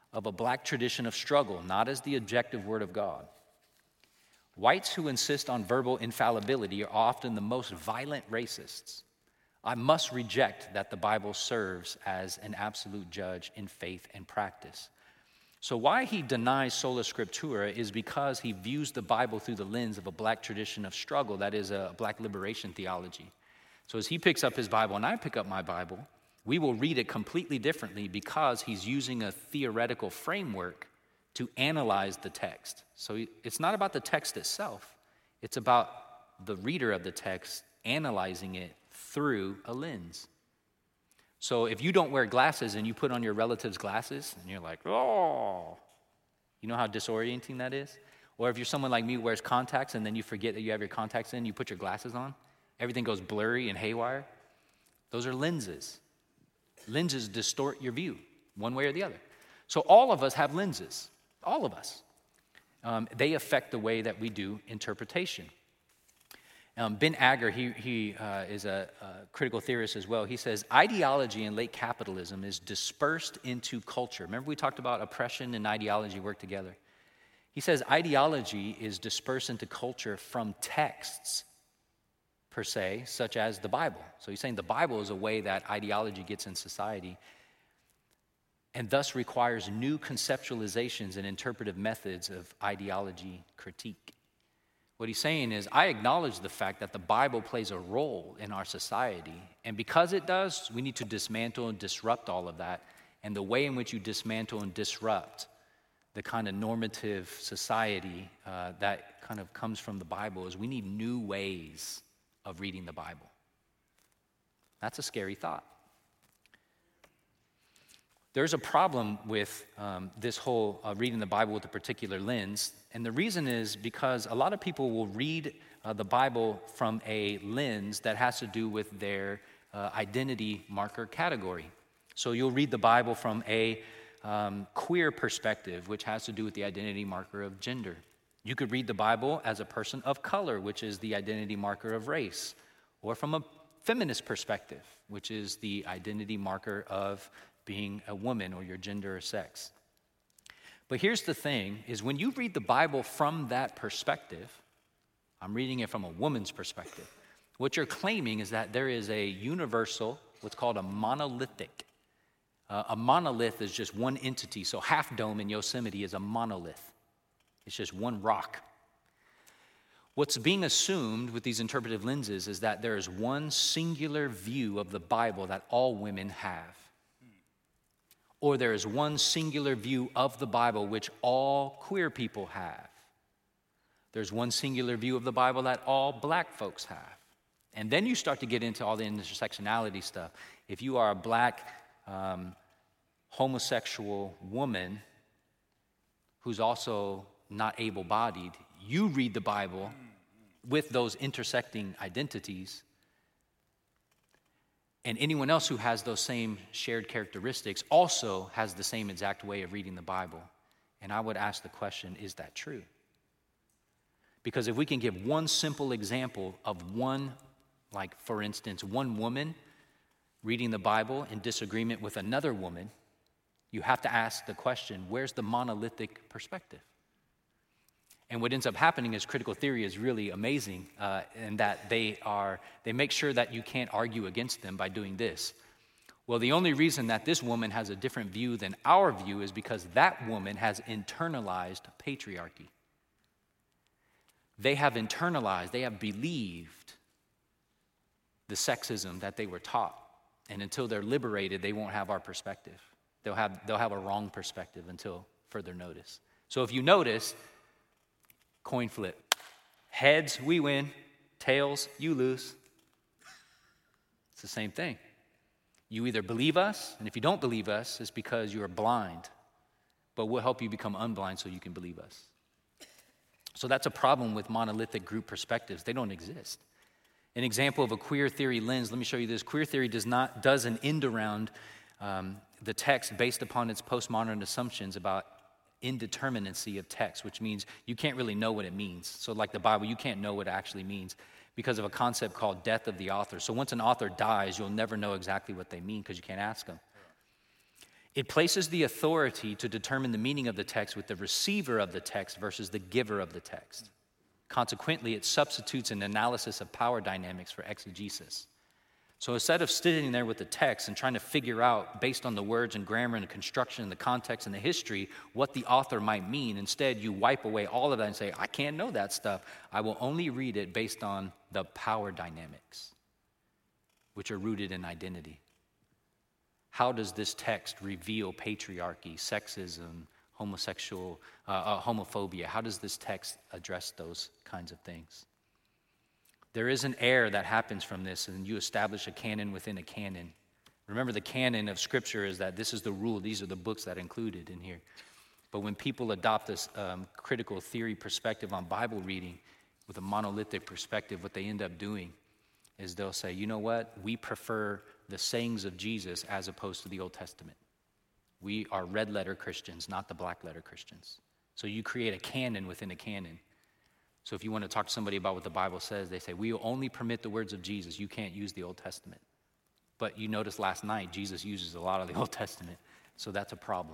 of a black tradition of struggle, not as the objective word of God. Whites who insist on verbal infallibility are often the most violent racists. I must reject that the Bible serves as an absolute judge in faith and practice. So why he denies sola scriptura is because he views the Bible through the lens of a black tradition of struggle, that is a black liberation theology. So as he picks up his Bible and I pick up my Bible, we will read it completely differently because he's using a theoretical framework to analyze the text. So it's not about the text itself. It's about the reader of the text analyzing it through a lens. So if you don't wear glasses and you put on your relative's glasses and you're like, oh, you know how disorienting that is? Or if you're someone like me who wears contacts and then you forget that you have your contacts in, you put your glasses on, everything goes blurry and haywire. Those are lenses. Lenses distort your view one way or the other. So all of us have lenses, all of us. Um, they affect the way that we do interpretation. Um, Ben Agger, he, he uh, is a, a critical theorist as well. He says, ideology in late capitalism is dispersed into culture. Remember we talked about oppression and ideology work together. He says ideology is dispersed into culture from texts, per se, such as the Bible. So he's saying the Bible is a way that ideology gets in society and thus requires new conceptualizations and interpretive methods of ideology critique. What he's saying is, I acknowledge the fact that the Bible plays a role in our society, and because it does, we need to dismantle and disrupt all of that. And the way in which you dismantle and disrupt the kind of normative society uh, that kind of comes from the Bible is we need new ways of reading the Bible. That's a scary thought. There's a problem with um, this whole uh, reading the Bible with a particular lens, and the reason is because a lot of people will read uh, the Bible from a lens that has to do with their uh, identity marker category. So you'll read the Bible from a um, queer perspective, which has to do with the identity marker of gender. You could read the Bible as a person of color, which is the identity marker of race, or from a feminist perspective, which is the identity marker of being a woman or your gender or sex. But here's the thing, is when you read the Bible from that perspective, I'm reading it from a woman's perspective, what you're claiming is that there is a universal, what's called a monolithic. Uh, a monolith is just one entity, so Half Dome in Yosemite is a monolith. It's just one rock. What's being assumed with these interpretive lenses is that there is one singular view of the Bible that all women have. Or there is one singular view of the Bible which all queer people have. There's one singular view of the Bible that all black folks have. And then you start to get into all the intersectionality stuff. If you are a black um, homosexual woman who's also not able-bodied, you read the Bible with those intersecting identities. And anyone else who has those same shared characteristics also has the same exact way of reading the Bible. And I would ask the question, is that true? Because if we can give one simple example of one, like for instance, one woman reading the Bible in disagreement with another woman, you have to ask the question, where's the monolithic perspective? And what ends up happening is critical theory is really amazing uh, in that they are they make sure that you can't argue against them by doing this. Well, the only reason that this woman has a different view than our view is because that woman has internalized patriarchy. They have internalized, they have believed the sexism that they were taught. And until they're liberated, they won't have our perspective. They'll have, they'll have a wrong perspective until further notice. So if you notice, coin flip. Heads, we win. Tails, you lose. It's the same thing. You either believe us, and if you don't believe us, it's because you are blind. But we'll help you become unblind so you can believe us. So that's a problem with monolithic group perspectives. They don't exist. An example of a queer theory lens, let me show you this. Queer theory does not does an end around um, the text based upon its postmodern assumptions about indeterminacy of text, which means you can't really know what it means. So like the Bible, you can't know what it actually means because of a concept called death of the author. So once an author dies, you'll never know exactly what they mean because you can't ask them. It places the authority to determine the meaning of the text with the receiver of the text versus the giver of the text. Consequently, it substitutes an analysis of power dynamics for exegesis. So instead of sitting there with the text and trying to figure out, based on the words and grammar and the construction and the context and the history, what the author might mean, instead you wipe away all of that and say, I can't know that stuff. I will only read it based on the power dynamics, which are rooted in identity. How does this text reveal patriarchy, sexism, homosexual, uh, uh, homophobia? How does this text address those kinds of things? There is an error that happens from this, and you establish a canon within a canon. Remember, the canon of Scripture is that this is the rule. These are the books that are included in here. But when people adopt this um, critical theory perspective on Bible reading with a monolithic perspective, what they end up doing is they'll say, you know what? We prefer the sayings of Jesus as opposed to the Old Testament. We are red letter Christians, not the black letter Christians. So you create a canon within a canon. So if you want to talk to somebody about what the Bible says, they say, we will only permit the words of Jesus. You can't use the Old Testament. But you noticed last night, Jesus uses a lot of the Old Testament. So that's a problem.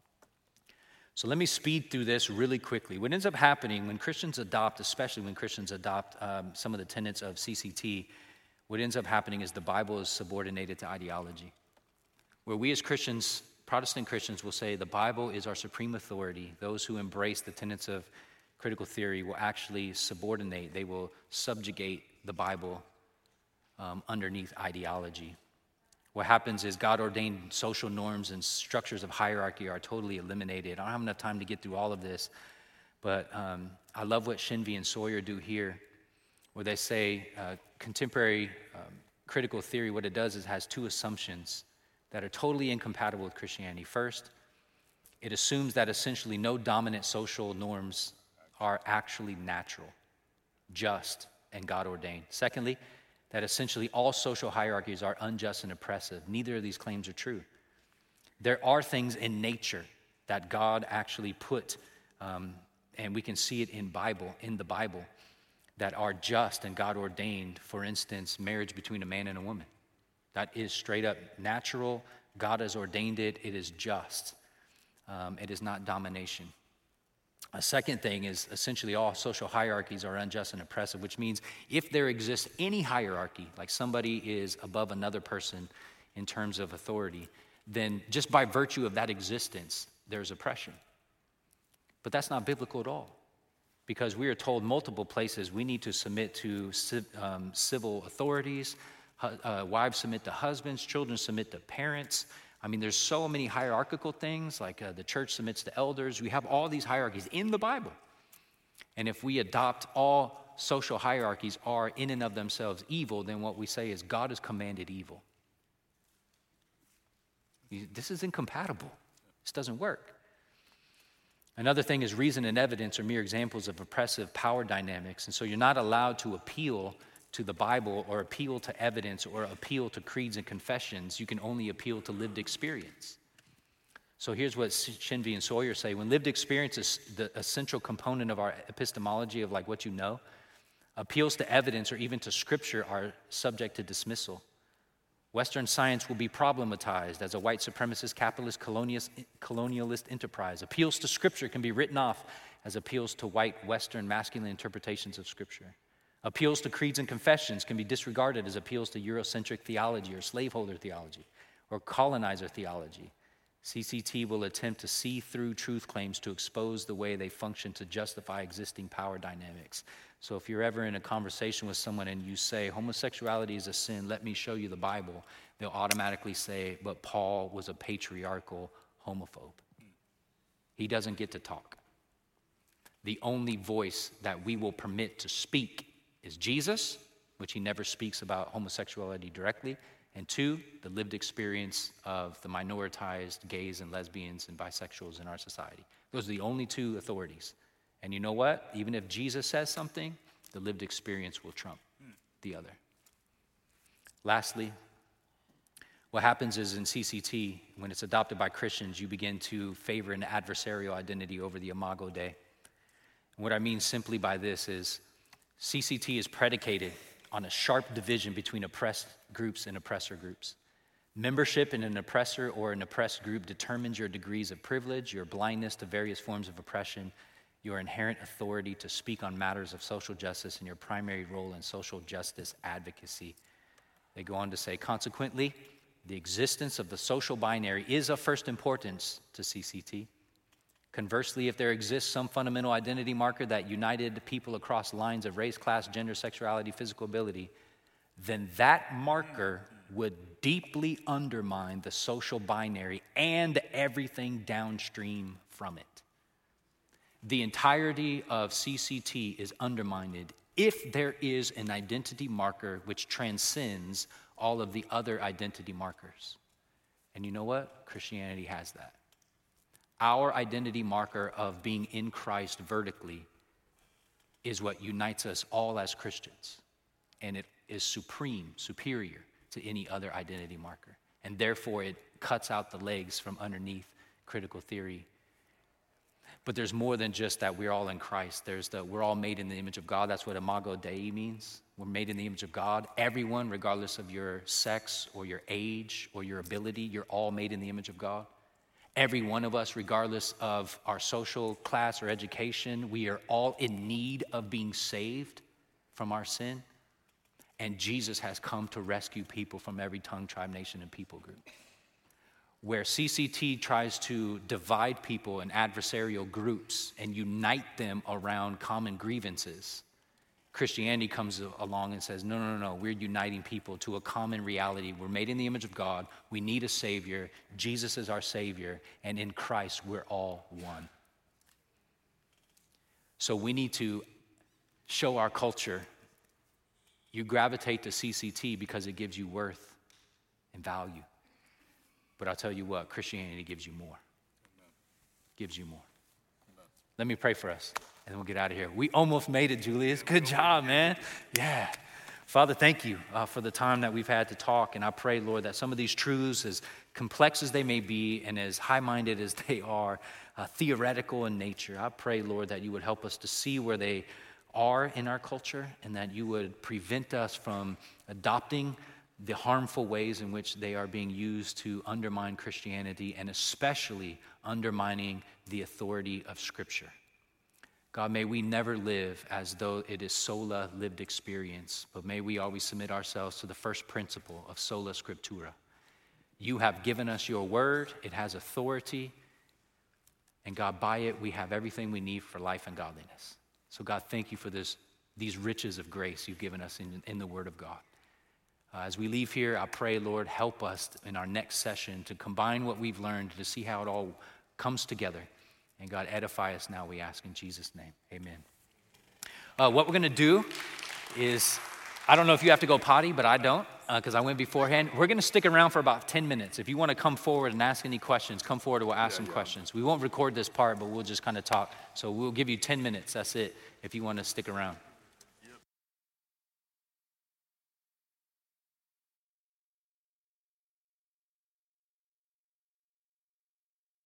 So let me speed through this really quickly. What ends up happening when Christians adopt, especially when Christians adopt um, some of the tenets of C C T, what ends up happening is the Bible is subordinated to ideology. Where we as Christians, Protestant Christians, will say the Bible is our supreme authority. Those who embrace the tenets of critical theory will actually subordinate, they will subjugate the Bible um, underneath ideology. What happens is God-ordained social norms and structures of hierarchy are totally eliminated. I don't have enough time to get through all of this, but um, I love what Shinvi and Sawyer do here, where they say uh, contemporary um, critical theory, what it does is has two assumptions that are totally incompatible with Christianity. First, it assumes that essentially no dominant social norms are actually natural, just, and God-ordained. Secondly, that essentially all social hierarchies are unjust and oppressive. Neither of these claims are true. There are things in nature that God actually put, um, and we can see it in Bible, in the Bible, that are just and God-ordained. For instance, marriage between a man and a woman. That is straight up natural. God has ordained it. It is just. Um, it is not domination. A second thing is essentially all social hierarchies are unjust and oppressive, which means if there exists any hierarchy, like somebody is above another person in terms of authority, then just by virtue of that existence, there's oppression. But that's not biblical at all, because we are told multiple places we need to submit to um, civil authorities, uh, wives submit to husbands, children submit to parents. I mean, there's so many hierarchical things, like uh, the church submits to elders. We have all these hierarchies in the Bible. And if we adopt all social hierarchies are in and of themselves evil, then what we say is God has commanded evil. This is incompatible. This doesn't work. Another thing is reason and evidence are mere examples of oppressive power dynamics. And so you're not allowed to appeal to the Bible or appeal to evidence or appeal to creeds and confessions. You can only appeal to lived experience. So here's what Shinvi and Sawyer say. When lived experience is the essential component of our epistemology of like what you know, appeals to evidence or even to scripture are subject to dismissal. Western science will be problematized as a white supremacist, capitalist, colonialist, colonialist enterprise. Appeals to scripture can be written off as appeals to white Western masculine interpretations of scripture. Appeals to creeds and confessions can be disregarded as appeals to Eurocentric theology or slaveholder theology or colonizer theology. C C T will attempt to see through truth claims to expose the way they function to justify existing power dynamics. So if you're ever in a conversation with someone and you say, homosexuality is a sin, let me show you the Bible, they'll automatically say, but Paul was a patriarchal homophobe. He doesn't get to talk. The only voice that we will permit to speak is Jesus, which he never speaks about homosexuality directly, and two, the lived experience of the minoritized gays and lesbians and bisexuals in our society. Those are the only two authorities. And you know what? Even if Jesus says something, the lived experience will trump the other. Lastly, what happens is in C C T, when it's adopted by Christians, you begin to favor an adversarial identity over the Imago Dei. And what I mean simply by this is C C T is predicated on a sharp division between oppressed groups and oppressor groups. Membership in an oppressor or an oppressed group determines your degrees of privilege, your blindness to various forms of oppression, your inherent authority to speak on matters of social justice, and your primary role in social justice advocacy. They go on to say, consequently, the existence of the social binary is of first importance to C C T. Conversely, if there exists some fundamental identity marker that united people across lines of race, class, gender, sexuality, physical ability, then that marker would deeply undermine the social binary and everything downstream from it. The entirety of C C T is undermined if there is an identity marker which transcends all of the other identity markers. And you know what? Christianity has that. Our identity marker of being in Christ vertically is what unites us all as Christians. And it is supreme, superior to any other identity marker. And therefore, it cuts out the legs from underneath critical theory. But there's more than just that we're all in Christ. There's the we're all made in the image of God. That's what imago Dei means. We're made in the image of God. Everyone, regardless of your sex or your age or your ability, you're all made in the image of God. Every one of us, regardless of our social class or education, we are all in need of being saved from our sin. And Jesus has come to rescue people from every tongue, tribe, nation, and people group. Where C C T tries to divide people in adversarial groups and unite them around common grievances, Christianity comes along and says, no, no, no, no, we're uniting people to a common reality. We're made in the image of God. We need a Savior. Jesus is our Savior. And in Christ, we're all one. So we need to show our culture. You gravitate to C C T because it gives you worth and value. But I'll tell you what, Christianity gives you more. Amen. Gives you more. Amen. Let me pray for us, and then we'll get out of here. We almost made it, Julius. Good job, man. Yeah. Father, thank you uh, for the time that we've had to talk, and I pray, Lord, that some of these truths, as complex as they may be and as high-minded as they are, uh, theoretical in nature, I pray, Lord, that you would help us to see where they are in our culture, and that you would prevent us from adopting the harmful ways in which they are being used to undermine Christianity, and especially undermining the authority of Scripture. God, may we never live as though it is sola lived experience, but may we always submit ourselves to the first principle of sola scriptura. You have given us your word. It has authority. And God, by it, we have everything we need for life and godliness. So God, thank you for this, these riches of grace you've given us in, in the word of God. Uh, as we leave here, I pray, Lord, help us in our next session to combine what we've learned to see how it all comes together. And God, edify us now, we ask in Jesus' name. Amen. Uh, what we're going to do is, I don't know if you have to go potty, but I don't, because uh, I went beforehand. We're going to stick around for about ten minutes. If you want to come forward and ask any questions, come forward and we'll ask yeah, some yeah. questions. We won't record this part, but we'll just kind of talk. So we'll give you ten minutes. That's it, if you want to stick around.